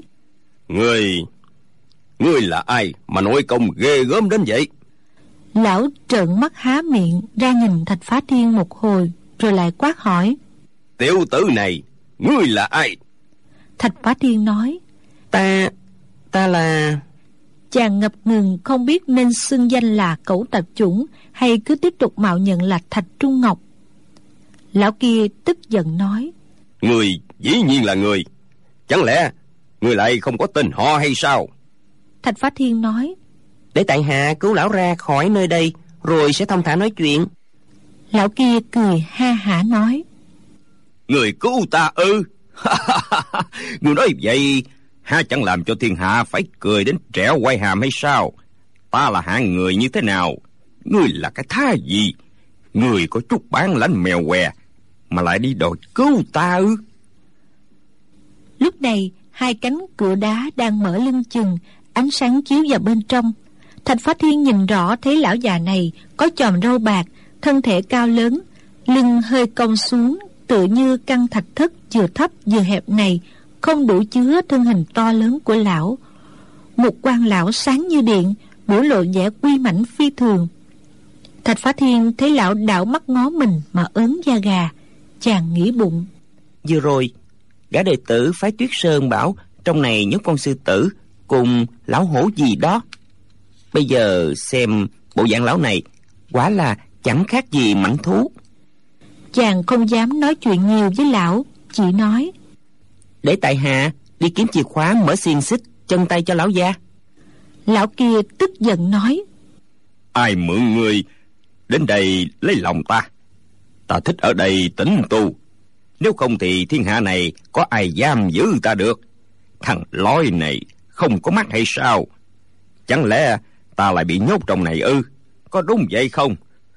E: Ngươi là ai mà nội công ghê gớm đến vậy?
B: Lão trợn mắt há miệng ra nhìn Thạch Phá Thiên một hồi, rồi lại quát hỏi:
E: Tiểu tử này, ngươi là ai?
B: Thạch Phá Thiên nói:
C: Ta là...
B: Chàng ngập ngừng không biết nên xưng danh là Cẩu Tạp Chủng hay cứ tiếp tục mạo nhận là Thạch Trung Ngọc. Lão kia tức giận nói:
E: Ngươi dĩ nhiên là người, chẳng lẽ ngươi lại không có tên họ hay sao?
B: Thạch Phá Thiên nói:
C: Để tại hạ cứu lão ra khỏi nơi đây, rồi sẽ thông thả nói chuyện.
B: Lão kia cười ha hả nói:
E: Người cứu ta ư? Ngươi nói vậy há chẳng làm cho thiên hạ phải cười đến trẹo quai hàm hay sao? Ta là hạng người như thế nào? Ngươi là cái thá gì? Ngươi có chút bản lãnh mèo què mà lại đi đòi cứu ta ư?
B: Lúc này hai cánh cửa đá đang mở lưng chừng, ánh sáng chiếu vào bên trong. Thạch Phá Thiên nhìn rõ thấy lão già này có chòm râu bạc, thân thể cao lớn, lưng hơi cong xuống, tựa như căn thạch thất vừa thấp vừa hẹp này không đủ chứa thân hình to lớn của lão. Một quan lão sáng như điện, biểu lộ vẻ uy mãnh phi thường. Thạch Phá Thiên thấy lão đảo mắt ngó mình mà ớn da gà. Chàng nghĩ bụng,
C: vừa rồi gã đệ tử phái Tuyết Sơn bảo trong này nhốt con sư tử cùng lão hổ gì đó. Bây giờ xem bộ dạng lão này quả là chẳng khác gì mãnh thú.
B: Chàng không dám nói chuyện nhiều với lão, chỉ nói:
C: Để tại hạ đi kiếm chìa khóa mở xiềng xích chân tay cho lão gia.
B: Lão kia tức giận nói:
E: Ai mượn ngươi đến đây lấy lòng ta? Ta thích ở đây tĩnh tu, nếu không thì thiên hạ này có ai giam giữ ta được? Thằng lói này không có mắt hay sao? Chẳng lẽ ta lại bị nhốt trong này ư? Có đúng vậy không?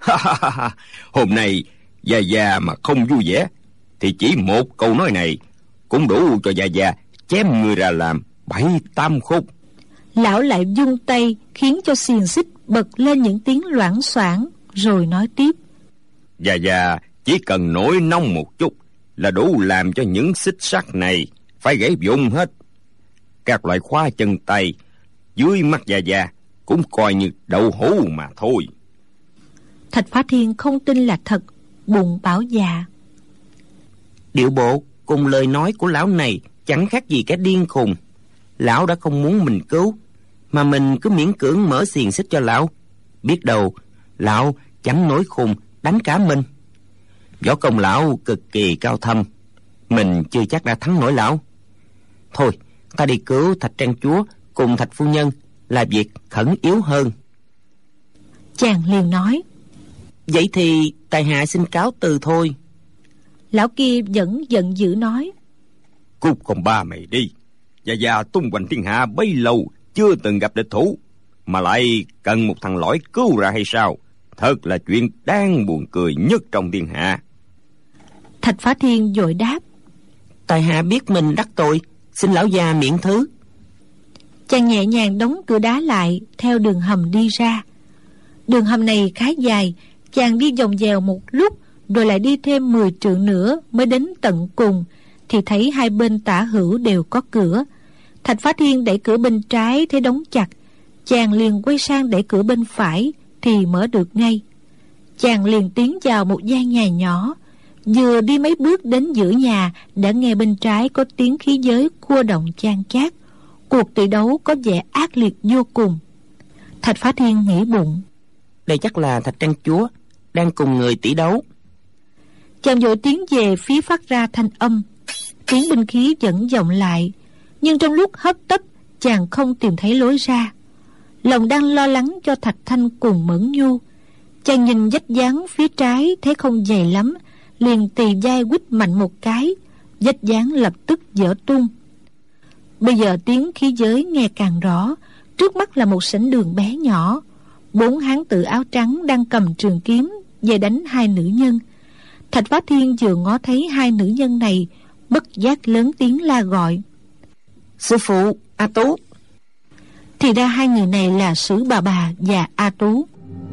E: Hôm nay Gia Gia mà không vui vẻ thì chỉ một câu nói này cũng đủ cho Gia Gia chém người ra làm 7-8 khúc.
B: Lão lại vung tay khiến cho xiềng xích bật lên những tiếng loảng xoảng, rồi nói tiếp:
E: Gia Gia chỉ cần nổi nóng một chút là đủ làm cho những xích sắt này phải gãy vụn hết. Các loại khóa chân tay dưới mắt Gia Gia cũng coi như đậu hũ mà thôi.
B: Thạch Phá Thiên không tin là thật, bụng bảo dạ.
C: Điệu bộ cùng lời nói của lão này chẳng khác gì kẻ điên khùng. Lão đã không muốn mình cứu, mà mình cứ miễn cưỡng mở xiềng xích cho lão. Biết đâu lão chẳng nổi khùng đánh cả mình. Võ công lão cực kỳ cao thâm, mình chưa chắc đã thắng nổi lão. Thôi ta đi cứu Thạch Trang Chúa cùng Thạch Phu Nhân là việc khẩn yếu hơn.
B: Chàng liền nói:
C: Vậy thì tại hạ xin cáo từ thôi.
B: Lão kia vẫn giận dữ nói:
E: Cút con ba mày đi. Gia Gia tung hoành thiên hạ bấy lâu chưa từng gặp địch thủ, mà lại cần một thằng lõi cứu ra hay sao? Thật là chuyện đáng buồn cười nhất trong thiên hạ.
B: Thạch Phá Thiên vội đáp:
C: Tại hạ biết mình đắc tội, xin lão già miễn thứ.
B: Chàng nhẹ nhàng đóng cửa đá lại, theo đường hầm đi ra. Đường hầm này khá dài, chàng đi vòng vèo một lúc, rồi lại đi thêm 10 trượng nữa mới đến tận cùng, thì thấy hai bên tả hữu đều có cửa. Thạch Phá Thiên đẩy cửa bên trái thấy đóng chặt, chàng liền quay sang đẩy cửa bên phải thì mở được ngay. Chàng liền tiến vào một gian nhà nhỏ, vừa đi mấy bước đến giữa nhà đã nghe bên trái có tiếng khí giới cua động chan chát. Cuộc tỷ đấu có vẻ ác liệt vô cùng. Thạch Phá Thiên nghĩ bụng:
C: Đây chắc là Thạch Trang Chúa đang cùng người tỷ đấu.
B: Chàng vội tiến về phía phát ra thanh âm. Tiếng binh khí vẫn vọng lại, nhưng trong lúc hấp tấp chàng không tìm thấy lối ra. Lòng đang lo lắng cho Thạch Thanh cùng Mẫn Nhu. Chàng nhìn vách dáng phía trái thấy không dày lắm, liền tì vai quýt mạnh một cái, vách dáng lập tức vỡ tung. Bây giờ tiếng khí giới nghe càng rõ. Trước mắt là một sảnh đường bé nhỏ, 4 hán tử áo trắng đang cầm trường kiếm về đánh hai nữ nhân. Thạch Phá Thiên vừa ngó thấy hai nữ nhân này, bất giác lớn tiếng la gọi:
C: Sư phụ, A Tú.
B: Thì ra hai người này là Sử Bà Bà và A Tú.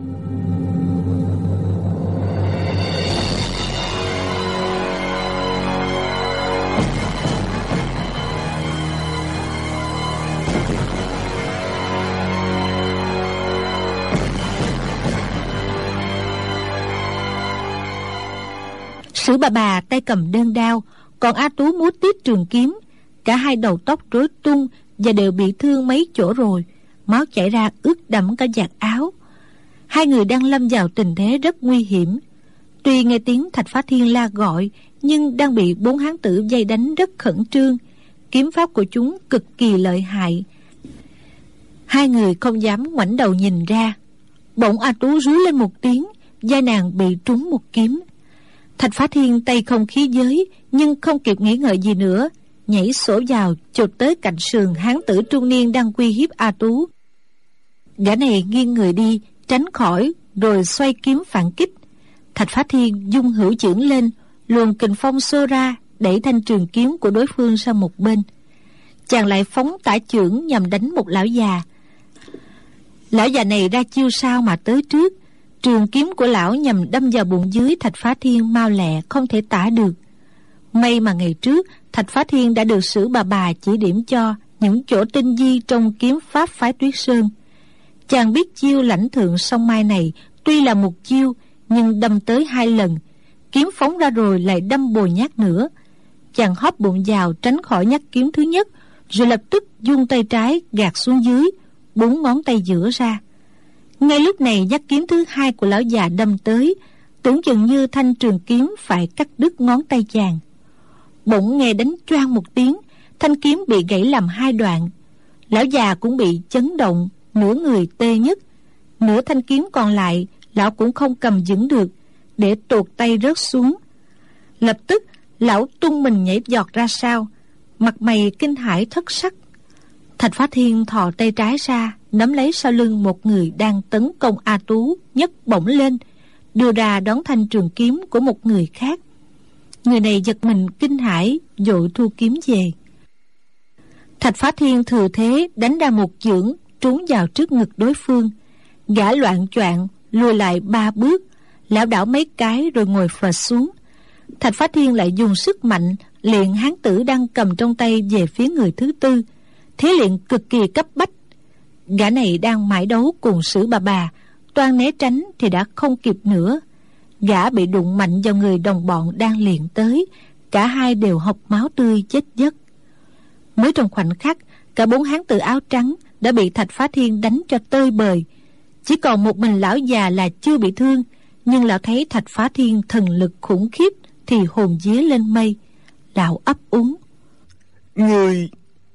B: Sử Bà Bà tay cầm đơn đao, còn A Tú múa tiếp trường kiếm. Cả hai đầu tóc rối tung và đều bị thương mấy chỗ rồi, máu chảy ra ướt đẫm cả vạt áo. Hai người đang lâm vào tình thế rất nguy hiểm. Tuy nghe tiếng Thạch Phá Thiên la gọi, nhưng đang bị 4 hán tử vây đánh rất khẩn trương. Kiếm pháp của chúng cực kỳ lợi hại. Hai người không dám ngoảnh đầu nhìn ra. Bỗng A Tú rú lên một tiếng, vai nàng bị trúng một kiếm. Thạch Phá Thiên tay không khí giới, nhưng không kịp nghĩ ngợi gì nữa, nhảy sổ vào chụp tới cạnh sườn hán tử trung niên đang uy hiếp A Tú. Gã này nghiêng người đi tránh khỏi, rồi xoay kiếm phản kích. Thạch Phá Thiên dung hữu chưởng lên, luồng kình phong xô ra đẩy thanh trường kiếm của đối phương sang một bên. Chàng lại phóng tả chưởng nhằm đánh một lão già. Lão già này ra chiêu sao mà tới trước. Trường kiếm của lão nhằm đâm vào bụng dưới Thạch Phá Thiên mau lẹ không thể tả được. May mà ngày trước Thạch Phá Thiên đã được Sử Bà chỉ điểm cho những chỗ tinh vi trong kiếm pháp phái Tuyết Sơn. Chàng biết chiêu lãnh thượng song mai này tuy là một chiêu, nhưng đâm tới 2 lần, kiếm phóng ra rồi lại đâm bồi nhát nữa. Chàng hóp bụng vào tránh khỏi nhát kiếm thứ nhất, rồi lập tức vung tay trái gạt xuống dưới, 4 ngón tay giữa ra. Ngay lúc này nhát kiếm thứ 2 của lão già đâm tới, tưởng chừng như thanh trường kiếm phải cắt đứt ngón tay chàng. Bỗng nghe đánh choang một tiếng, thanh kiếm bị gãy làm 2 đoạn. Lão già cũng bị chấn động, nửa người tê nhất. Nửa thanh kiếm còn lại lão cũng không cầm vững được, để tuột tay rớt xuống. Lập tức lão tung mình nhảy giọt ra sau, mặt mày kinh hãi thất sắc. Thạch Phá Thiên thò tay trái ra, nắm lấy sau lưng một người đang tấn công A Tú, nhấc bổng lên, đưa ra đón thanh trường kiếm của một người khác. Người này giật mình kinh hãi, vội thu kiếm về. Thạch Phá Thiên thừa thế đánh ra một chưởng trúng vào trước ngực đối phương. Gã loạng choạng lùi lại 3 bước, lảo đảo mấy cái rồi ngồi phệt xuống. Thạch Phá Thiên lại dùng sức mạnh liền hán tử đang cầm trong tay về phía người thứ tư. Thế liền cực kỳ cấp bách. Gã này đang mãi đấu cùng Sử Bà, toan né tránh thì đã không kịp nữa. Gã bị đụng mạnh vào người đồng bọn đang liền tới, cả hai đều hộc máu tươi chết giấc. Mới trong khoảnh khắc, cả 4 hán tử áo trắng đã bị Thạch Phá Thiên đánh cho tơi bời. Chỉ còn một mình lão già là chưa bị thương, nhưng lão thấy Thạch Phá Thiên thần lực khủng khiếp thì hồn vía lên mây. Lão ấp úng:
D: Người.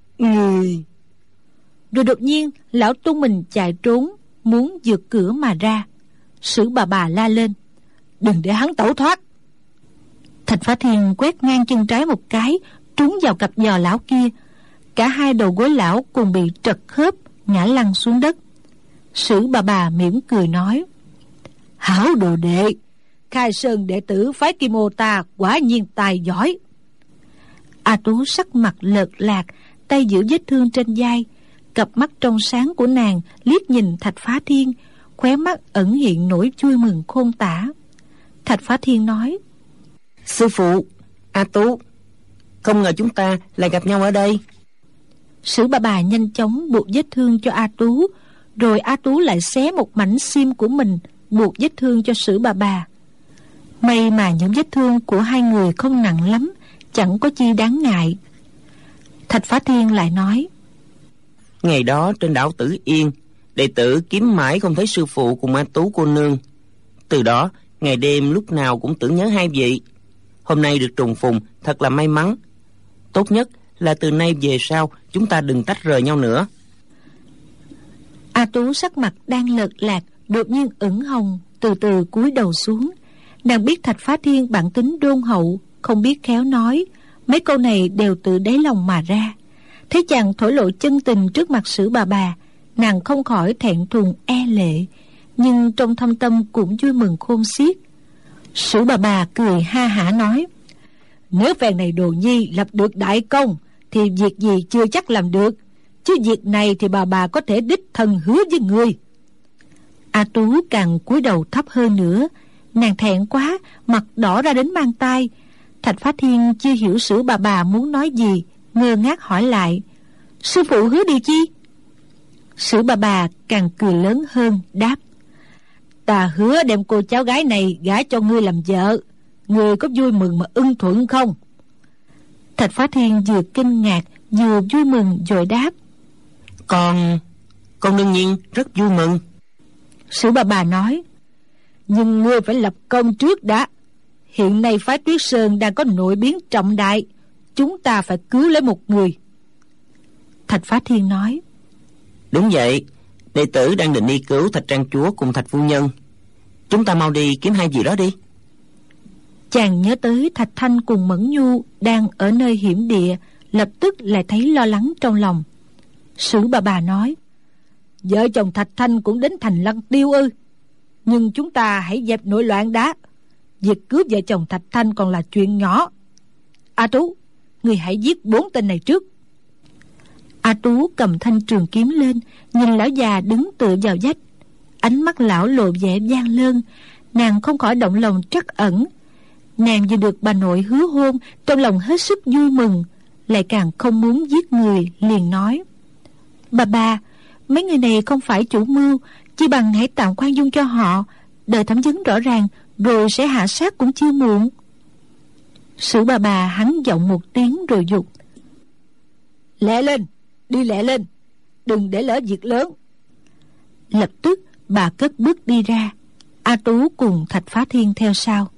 B: Rồi đột nhiên lão tung mình chạy trốn, muốn vượt cửa mà ra. Sử Bà la lên: Đừng để hắn tẩu thoát. Thạch Phá Thiên quét ngang chân trái một cái, trúng vào cặp giò lão kia. Cả 2 đầu gối lão cùng bị trật khớp, ngã lăn xuống đất. Sử Bà mỉm cười nói: Hảo đồ đệ, Khai Sơn đệ tử phái Kim Ô ta quả nhiên tài giỏi. A Tú sắc mặt lợt lạc, tay giữ vết thương trên vai. Cặp mắt trong sáng của nàng liếc nhìn Thạch Phá Thiên, khóe mắt ẩn hiện nỗi vui mừng khôn tả. Thạch Phá Thiên nói:
D: Sư phụ, A Tú, không ngờ chúng ta lại gặp nhau ở đây.
B: Sử Bà nhanh chóng buộc vết thương cho A Tú, rồi A Tú lại xé một mảnh xiêm của mình buộc vết thương cho Sử Bà. May mà những vết thương của 2 người không nặng lắm, chẳng có chi đáng ngại. Thạch Phá Thiên lại nói:
C: Ngày đó trên đảo Tử Yên, đệ tử kiếm mãi không thấy sư phụ cùng A Tú cô nương. Từ đó ngày đêm lúc nào cũng tưởng nhớ 2 vị. Hôm nay được trùng phùng thật là may mắn. Tốt nhất là từ nay về sau chúng ta đừng tách rời nhau nữa.
B: A Tú sắc mặt đang lợt lạc đột nhiên ửng hồng, từ từ cúi đầu xuống. Nàng biết Thạch Phá Thiên bản tính đôn hậu, không biết khéo nói, mấy câu này đều từ đáy lòng mà ra. Thấy chàng thổ lộ chân tình trước mặt Sử Bà, nàng không khỏi thẹn thùng e lệ, nhưng trong thâm tâm cũng vui mừng khôn xiết. Sử Bà cười ha hả nói: Nếu phen này Đồ Nhi lập được đại công thì việc gì chưa chắc làm được, chứ việc này thì bà có thể đích thân hứa với người. A Tú càng cúi đầu thấp hơn nữa. Nàng thẹn quá, mặt đỏ ra đến mang tai. Thạch Phá Thiên chưa hiểu Sử Bà muốn nói gì, ngơ ngác hỏi lại: Sư phụ hứa điều chi? Sử Bà càng cười lớn hơn, đáp: Ta hứa đem cô cháu gái này gả cho ngươi làm vợ. Ngươi có vui mừng mà ưng thuận không? Thạch Phá Thiên vừa kinh ngạc vừa vui mừng, vội đáp:
C: Con đương nhiên rất vui mừng.
B: Sử Bà nói: Nhưng ngươi phải lập công trước đã. Hiện nay phái Tuyết Sơn đang có nội biến trọng đại, chúng ta phải cứu lấy một người. Thạch Phá Thiên nói:
C: Đúng vậy, đệ tử đang định đi cứu Thạch Trang Chúa cùng Thạch Phu Nhân. Chúng ta mau đi kiếm 2 vị đó đi.
B: Chàng nhớ tới Thạch Thanh cùng Mẫn Nhu đang ở nơi hiểm địa, lập tức lại thấy lo lắng trong lòng. Sử bà nói: Vợ chồng Thạch Thanh cũng đến thành Lăng Tiêu ư? Nhưng chúng ta hãy dẹp nội loạn đã. Việc cướp vợ chồng Thạch Thanh còn là chuyện nhỏ. A Tú, người hãy giết 4 tên này trước. A Tú cầm thanh trường kiếm lên, nhìn lão già đứng tựa vào vách. Ánh mắt lão lộ vẻ gian lơn, nàng không khỏi động lòng trắc ẩn. Nàng vừa được bà nội hứa hôn, trong lòng hết sức vui mừng, lại càng không muốn giết người, liền nói: Bà, mấy người này không phải chủ mưu, chi bằng hãy tạm khoan dung cho họ, đợi thẩm vấn rõ ràng rồi sẽ hạ sát cũng chưa muộn. Sử bà hắn giọng một tiếng rồi dục: Lẹ lên, đi lẹ lên, đừng để lỡ việc lớn. Lập tức bà cất bước đi ra. A Tú cùng Thạch Phá Thiên theo sau.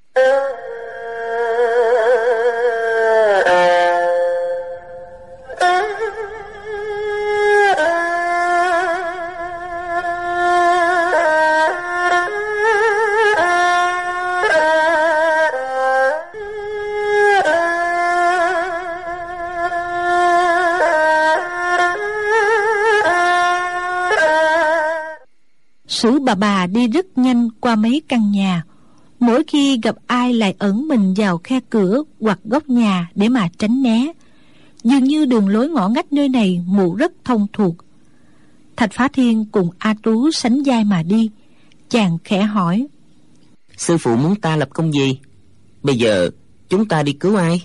B: Sử bà đi rất nhanh qua mấy căn nhà. Mỗi khi gặp ai lại ẩn mình vào khe cửa hoặc góc nhà để mà tránh né. Dường như đường lối ngõ ngách nơi này mụ rất thông thuộc. Thạch Phá Thiên cùng A Tú sánh vai mà đi. Chàng khẽ hỏi:
C: Sư phụ muốn ta lập công gì? Bây giờ chúng ta đi cứu ai?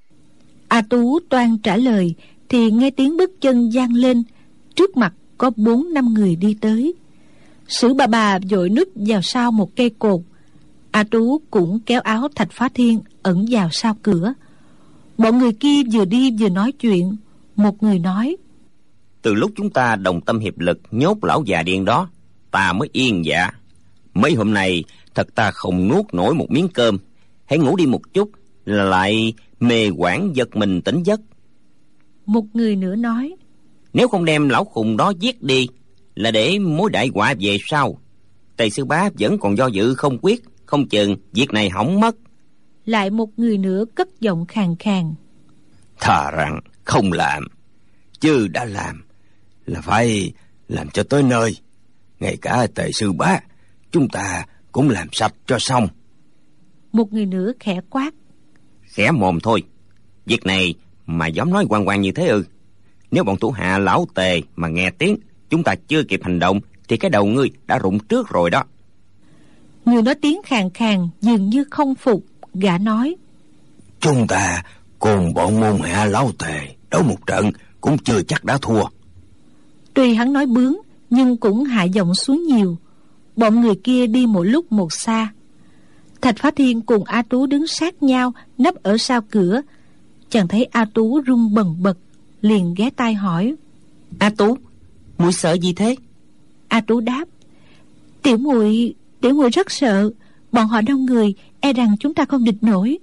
B: A Tú toan trả lời thì nghe tiếng bước chân vang lên. Trước mặt có 4-5 người đi tới. Sử bà vội núp vào sau một cây cột. A Tú cũng kéo áo Thạch Phá Thiên ẩn vào sau cửa. Bọn người kia vừa đi vừa nói chuyện. Một người nói:
C: Từ lúc chúng ta đồng tâm hiệp lực nhốt lão già điên đó, ta mới yên dạ. Mấy hôm nay thật ta không nuốt nổi một miếng cơm. Hãy ngủ đi một chút là lại mê quảng giật mình tỉnh giấc.
B: Một người nữa nói:
C: Nếu không đem lão khùng đó giết đi là để mối đại họa về sau. Tề sư bá vẫn còn do dự không quyết, không chừng việc này hỏng mất.
B: Lại một người nữa cất giọng khàn khàn:
E: Thà rằng không làm, chứ đã làm là phải làm cho tới nơi. Ngay cả Tề sư bá chúng ta cũng làm sạch cho xong.
B: Một người nữa khẽ quát:
C: Khẽ mồm thôi, việc này mà dám nói hoang hoang như thế ư? Nếu bọn thủ hạ lão Tề mà nghe tiếng chúng ta chưa kịp hành động thì cái đầu ngươi đã rụng trước rồi đó.
B: Người nói tiếng khàn khàn dường như không phục. Gã nói:
E: Chúng ta cùng bọn môn hạ lão Tề đấu một trận cũng chưa chắc đã thua.
B: Tuy hắn nói bướng nhưng cũng hạ giọng xuống nhiều. Bọn người kia đi một lúc một xa. Thạch Phá Thiên cùng A Tú đứng sát nhau, nấp ở sau cửa. Chàng thấy A Tú run bần bật, liền ghé tai hỏi:
C: A Tú, muội sợ gì thế?
B: A Tú đáp: Tiểu muội rất sợ. Bọn họ đông người, e rằng chúng ta không địch nổi.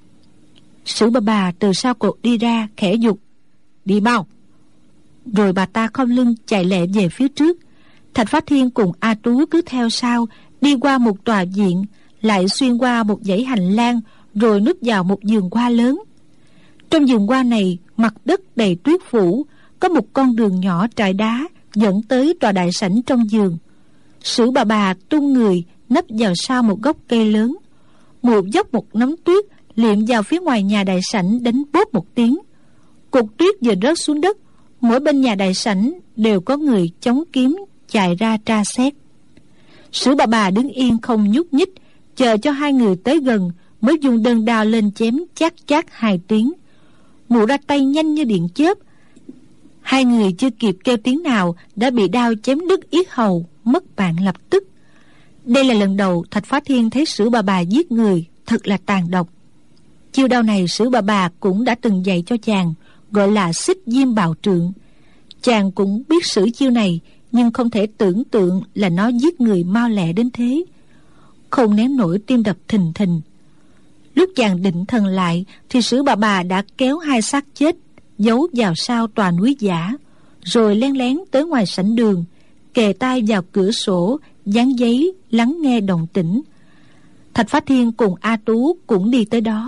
B: Sử bà từ sau cột đi ra, khẽ giục: Đi mau. Rồi bà ta khom lưng chạy lẹ về phía trước. Thạch Phá Thiên cùng A Tú cứ theo sau, đi qua một tòa viện, lại xuyên qua một dãy hành lang, rồi núp vào một vườn hoa lớn. Trong vườn hoa này, mặt đất đầy tuyết phủ, có một con đường nhỏ trải đá dẫn tới tòa đại sảnh trong vườn. Sử bà tung người nấp vào sau một gốc cây lớn. Một dốc một nắm tuyết liệm vào phía ngoài nhà đại sảnh, đánh bốp một tiếng. Cục tuyết vừa rớt xuống đất, mỗi bên nhà đại sảnh đều có người chống kiếm chạy ra tra xét. Sử bà đứng yên không nhúc nhích, chờ cho hai người tới gần mới dùng đơn đao lên chém chát chát 2 tiếng. Mụ ra tay nhanh như điện chớp. Hai người chưa kịp kêu tiếng nào đã bị đao chém đứt yết hầu, mất mạng lập tức. Đây là lần đầu Thạch Phá Thiên thấy Sử bà giết người, thật là tàn độc. Chiêu đao này Sử bà cũng đã từng dạy cho chàng, gọi là Xích Diêm Bào Trượng. Chàng cũng biết sử chiêu này, nhưng không thể tưởng tượng là nó giết người mau lẹ đến thế. Không nén nổi tim đập thình thình. Lúc chàng định thần lại thì Sử bà đã kéo 2 xác chết giấu vào sau tòa núi giả, rồi len lén tới ngoài sảnh đường, kề tai vào cửa sổ, dán giấy lắng nghe động tĩnh. Thạch Phá Thiên cùng A Tú cũng đi tới đó,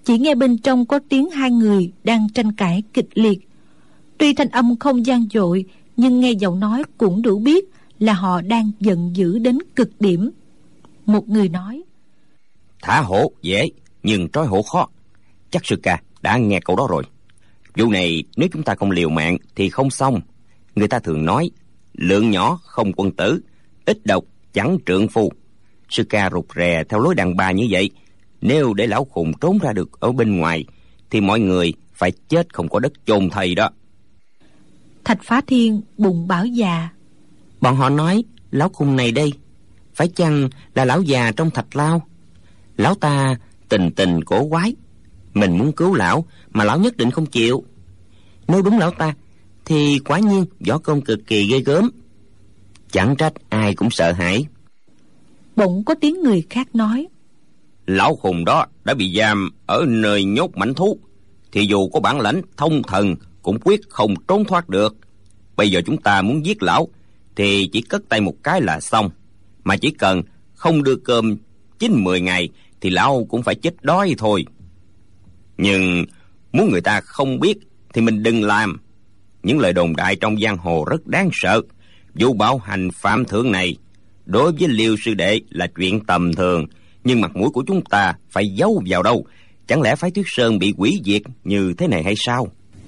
B: chỉ nghe bên trong có tiếng hai người đang tranh cãi kịch liệt. Tuy thanh âm không vang dội, nhưng nghe giọng nói cũng đủ biết là họ đang giận dữ đến cực điểm. Một người nói:
E: Thả hổ dễ, nhưng trói hổ khó. Chắc sư ca đã nghe câu đó rồi. Vụ này nếu chúng ta không liều mạng thì không xong. Người ta thường nói lượng nhỏ không quân tử, ít độc chẳng trượng phu. Sư ca rụt rè theo lối đàn bà như vậy, nếu để lão khùng trốn ra được ở bên ngoài thì mọi người phải chết không có đất chôn thây đó.
B: Thạch Phá Thiên bụng bảo già:
C: Bọn họ nói lão khùng này đây phải chăng là lão già trong thạch lao? Lão ta tình tình cổ quái, mình muốn cứu lão mà lão nhất định không chịu. Nếu đúng lão ta thì quả nhiên võ công cực kỳ ghê gớm, chẳng trách ai cũng sợ hãi.
B: Bỗng có tiếng người khác nói:
E: Lão khùng đó đã bị giam ở nơi nhốt mãnh thú, thì dù có bản lãnh thông thần cũng quyết không trốn thoát được. Bây giờ chúng ta muốn giết lão thì chỉ cất tay một cái là xong, mà chỉ cần không đưa cơm 9-10 ngày thì lão cũng phải chết đói thôi. Nhưng muốn người ta không biết thì mình đừng làm. Những lời đồn đại trong giang hồ rất đáng sợ. Vụ bạo hành phạm thượng này đối với Liêu sư đệ là chuyện tầm thường, nhưng mặt mũi của chúng ta phải giấu vào đâu? Chẳng lẽ phái Tuyết Sơn bị hủy diệt như thế này hay sao?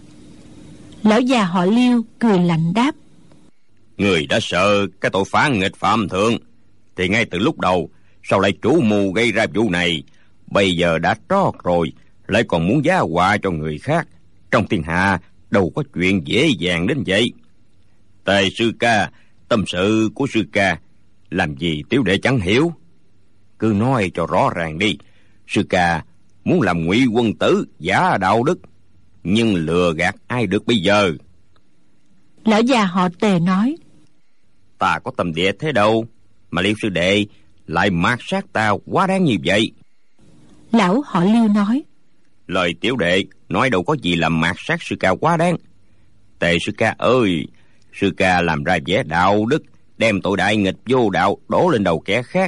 B: Lão già họ Liêu cười lạnh đáp:
E: Người đã sợ cái tội phản nghịch phạm thượng thì ngay từ lúc đầu sao lại chủ mưu gây ra vụ này? Bây giờ đã trót rồi lại còn muốn giá họa cho người khác. Trong thiên hạ đâu có chuyện dễ dàng đến vậy. Tề sư ca, tâm sự của sư ca làm gì tiểu đệ chẳng hiểu. Cứ nói cho rõ ràng đi. Sư ca muốn làm ngụy quân tử giả đạo đức, nhưng lừa gạt ai được bây giờ?
B: Lão già họ Tề nói:
E: Ta có tầm địa thế đâu mà Liêu sư đệ lại mạt sát ta quá đáng như vậy.
B: Lão họ Liêu nói:
E: Lời tiểu đệ nói đâu có gì làm mạt sát sư ca quá đáng. Tề sư ca ơi, sư ca làm ra vẻ đạo đức, đem tội đại nghịch vô đạo đổ lên đầu kẻ khác.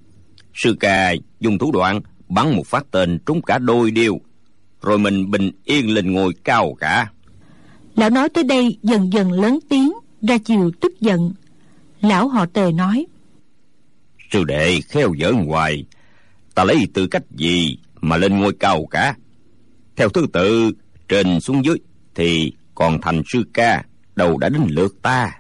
E: Sư ca dùng thủ đoạn bắn một phát tên trúng cả đôi điêu, rồi mình bình yên lên ngôi cao cả.
B: Lão nói tới đây dần dần lớn tiếng, ra chiều tức giận. Lão họ Tề nói:
E: Sư đệ khéo giỡn hoài, ta lấy tư cách gì mà lên ngôi cao cả? Theo thứ tự trên xuống dưới thì còn thành sư ca, đâu đã đến lượt ta.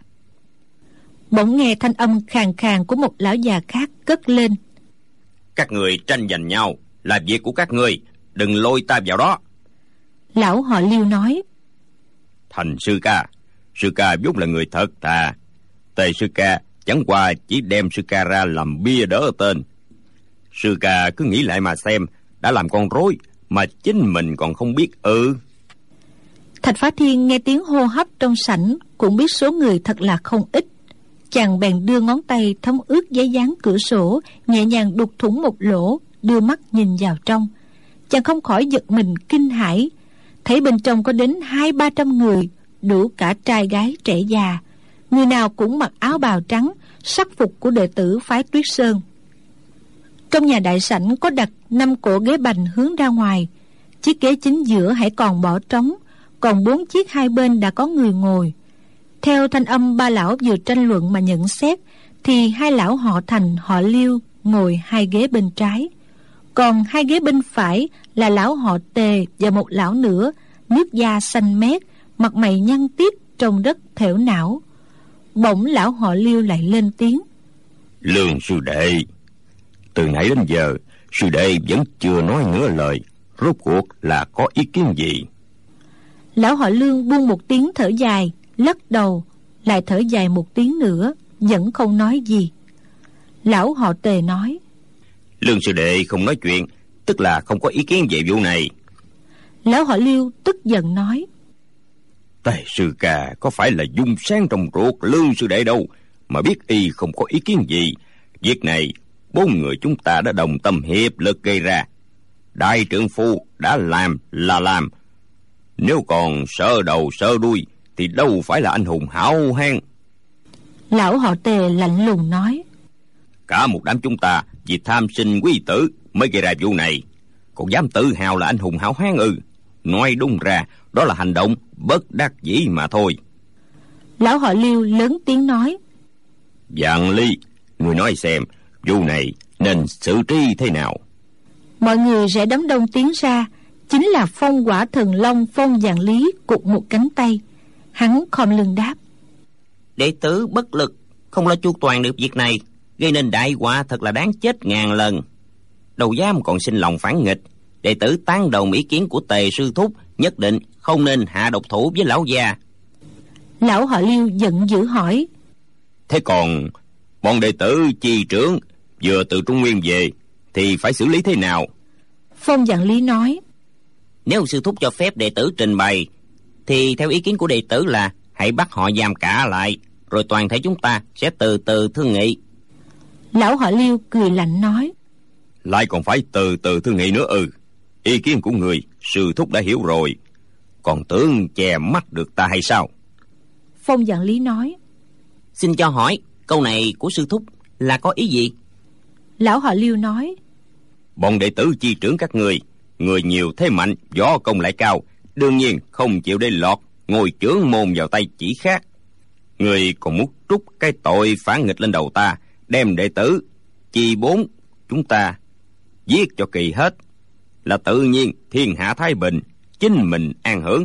B: Bỗng nghe thanh âm khàn khàn của một lão già khác cất lên:
E: Các người tranh giành nhau là việc của các ngươi, đừng lôi ta vào đó.
B: Lão họ Liêu nói:
E: Thành sư ca vốn là người thật thà. Tề sư ca chẳng qua chỉ đem sư ca ra làm bia đỡ tên. Sư ca cứ nghĩ lại mà xem, đã làm con rối mà chính mình còn không biết ư?
B: Thạch Phá Thiên nghe tiếng hô hấp trong sảnh cũng biết số người thật là không ít. Chàng bèn đưa ngón tay thấm ướt giấy dán cửa sổ, nhẹ nhàng đục thủng một lỗ, đưa mắt nhìn vào trong. Chàng không khỏi giật mình kinh hãi, thấy bên trong có đến 200-300 người, đủ cả trai gái trẻ già, người nào cũng mặc áo bào trắng, sắc phục của đệ tử phái Tuyết Sơn. Trong nhà đại sảnh có đặt 5 cỗ ghế bành hướng ra ngoài. Chiếc ghế chính giữa hãy còn bỏ trống, còn 4 chiếc hai bên đã có người ngồi. Theo thanh âm ba lão vừa tranh luận mà nhận xét, thì hai lão họ Thành họ Liêu ngồi 2 ghế bên trái, còn 2 ghế bên phải là lão họ Tề và một lão nữa, nước da xanh mét, mặt mày nhăn tít, trông rất thểu não. Bỗng lão họ Liêu lại lên tiếng:
E: Lương sư đệ, từ nãy đến giờ sư đệ vẫn chưa nói nửa lời, rốt cuộc là có ý kiến gì?
B: Lão họ Lương buông một tiếng thở dài, lắc đầu, lại thở dài một tiếng nữa, vẫn không nói gì. Lão họ Tề nói:
E: Lương sư đệ không nói chuyện, tức là không có ý kiến về vụ này.
B: Lão họ Liêu tức giận nói:
E: Tề sư ca có phải là dung sáng trong ruột Lương sư đệ đâu mà biết y không có ý kiến gì. Việc này 4 người chúng ta đã đồng tâm hiệp lực gây ra. Đại trượng phu đã làm là làm, nếu còn sơ đầu sơ đuôi thì đâu phải là anh hùng hảo hán.
B: Lão họ Tề lạnh lùng nói:
E: Cả một đám chúng ta vì tham sinh quý tử mới gây ra vụ này, còn dám tự hào là anh hùng hảo hán ư? Nói đúng ra đó là hành động bất đắc dĩ mà thôi.
B: Lão họ Liêu lớn tiếng nói:
E: Vạn Lý, người nói xem, vụ này nên xử trí thế nào?
B: Mọi người rẽ đám đông tiến ra. Chính là Phong Quả Thần Long Phong Vạn Lý cụt một cánh tay. Hắn khom lưng đáp:
C: Đệ tử bất lực, không lo chu toàn được việc này, gây nên đại họa thật là đáng chết ngàn lần. Đâu dám còn sinh lòng phản nghịch. Đệ tử tán đồng ý kiến của Tề sư thúc, nhất định không nên hạ độc thủ với lão già.
B: Lão họ Liêu giận dữ hỏi:
E: Thế còn bọn đệ tử chi trưởng vừa từ Trung Nguyên về thì phải xử lý thế nào?
B: Phong Vạn Lý nói:
C: Nếu sư thúc cho phép đệ tử trình bày, thì theo ý kiến của đệ tử là hãy bắt họ giam cả lại, rồi toàn thể chúng ta sẽ từ từ thương nghị.
B: Lão họ Liêu cười lạnh nói:
E: Lại còn phải từ từ thương nghị nữa ư? Ý kiến của người sư thúc đã hiểu rồi, còn tưởng che mắt được ta hay sao?
B: Phong Vạn Lý nói:
C: Xin cho hỏi, câu này của sư thúc là có ý gì?
B: Lão họ Liêu nói:
E: Bọn đệ tử chi trưởng các người nhiều thế mạnh, võ công lại cao, đương nhiên không chịu để lọt ngôi chưởng môn vào tay chỉ khác. Người còn muốn trút cái tội phản nghịch lên đầu ta, đem đệ tử chi bốn chúng ta giết cho kỳ hết, là tự nhiên thiên hạ thái bình, chính mình an hưởng.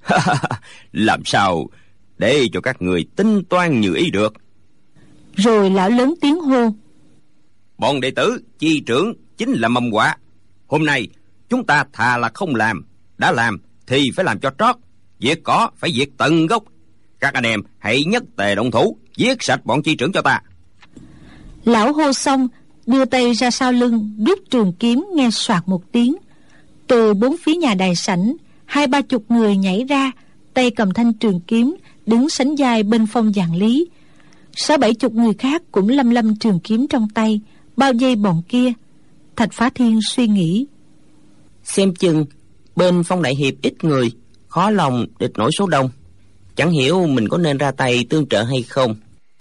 E: Làm sao để cho các người tính toán như ý được?
B: Rồi lão lớn tiếng hô:
E: Bọn đệ tử chi trưởng chính là mầm họa. Hôm nay chúng ta thà là không làm, đã làm thì phải làm cho trót. Diệt cỏ phải diệt tận gốc. Các anh em hãy nhất tề động thủ, giết sạch bọn chi trưởng cho ta.
B: Lão hô xong, đưa tay ra sau lưng, rút trường kiếm, nghe soạt một tiếng. Từ bốn phía nhà đại sảnh, 20-30 người nhảy ra, tay cầm thanh trường kiếm, đứng sánh vai bên Phong Vạn Lý. 60-70 người khác cũng lăm trường kiếm trong tay, bao vây bọn kia. Thạch Phá Thiên suy nghĩ:
C: Xem chừng bên Phong đại hiệp ít người, khó lòng địch nổi số đông. Chẳng hiểu mình có nên ra tay tương trợ hay không.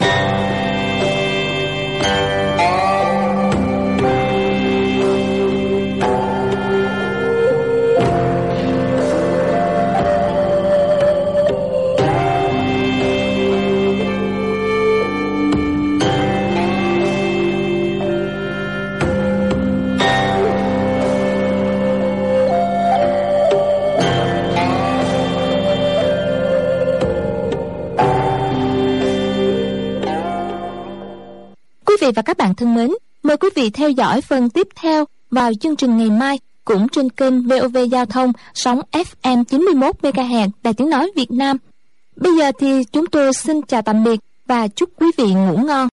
A: Quý vị và các bạn thân mến, mời quý vị theo dõi phần tiếp theo vào chương trình ngày mai cũng trên kênh VOV Giao thông sóng FM 91 MHz Đài Tiếng nói Việt Nam. Bây giờ thì chúng tôi xin chào tạm biệt và chúc quý vị ngủ ngon.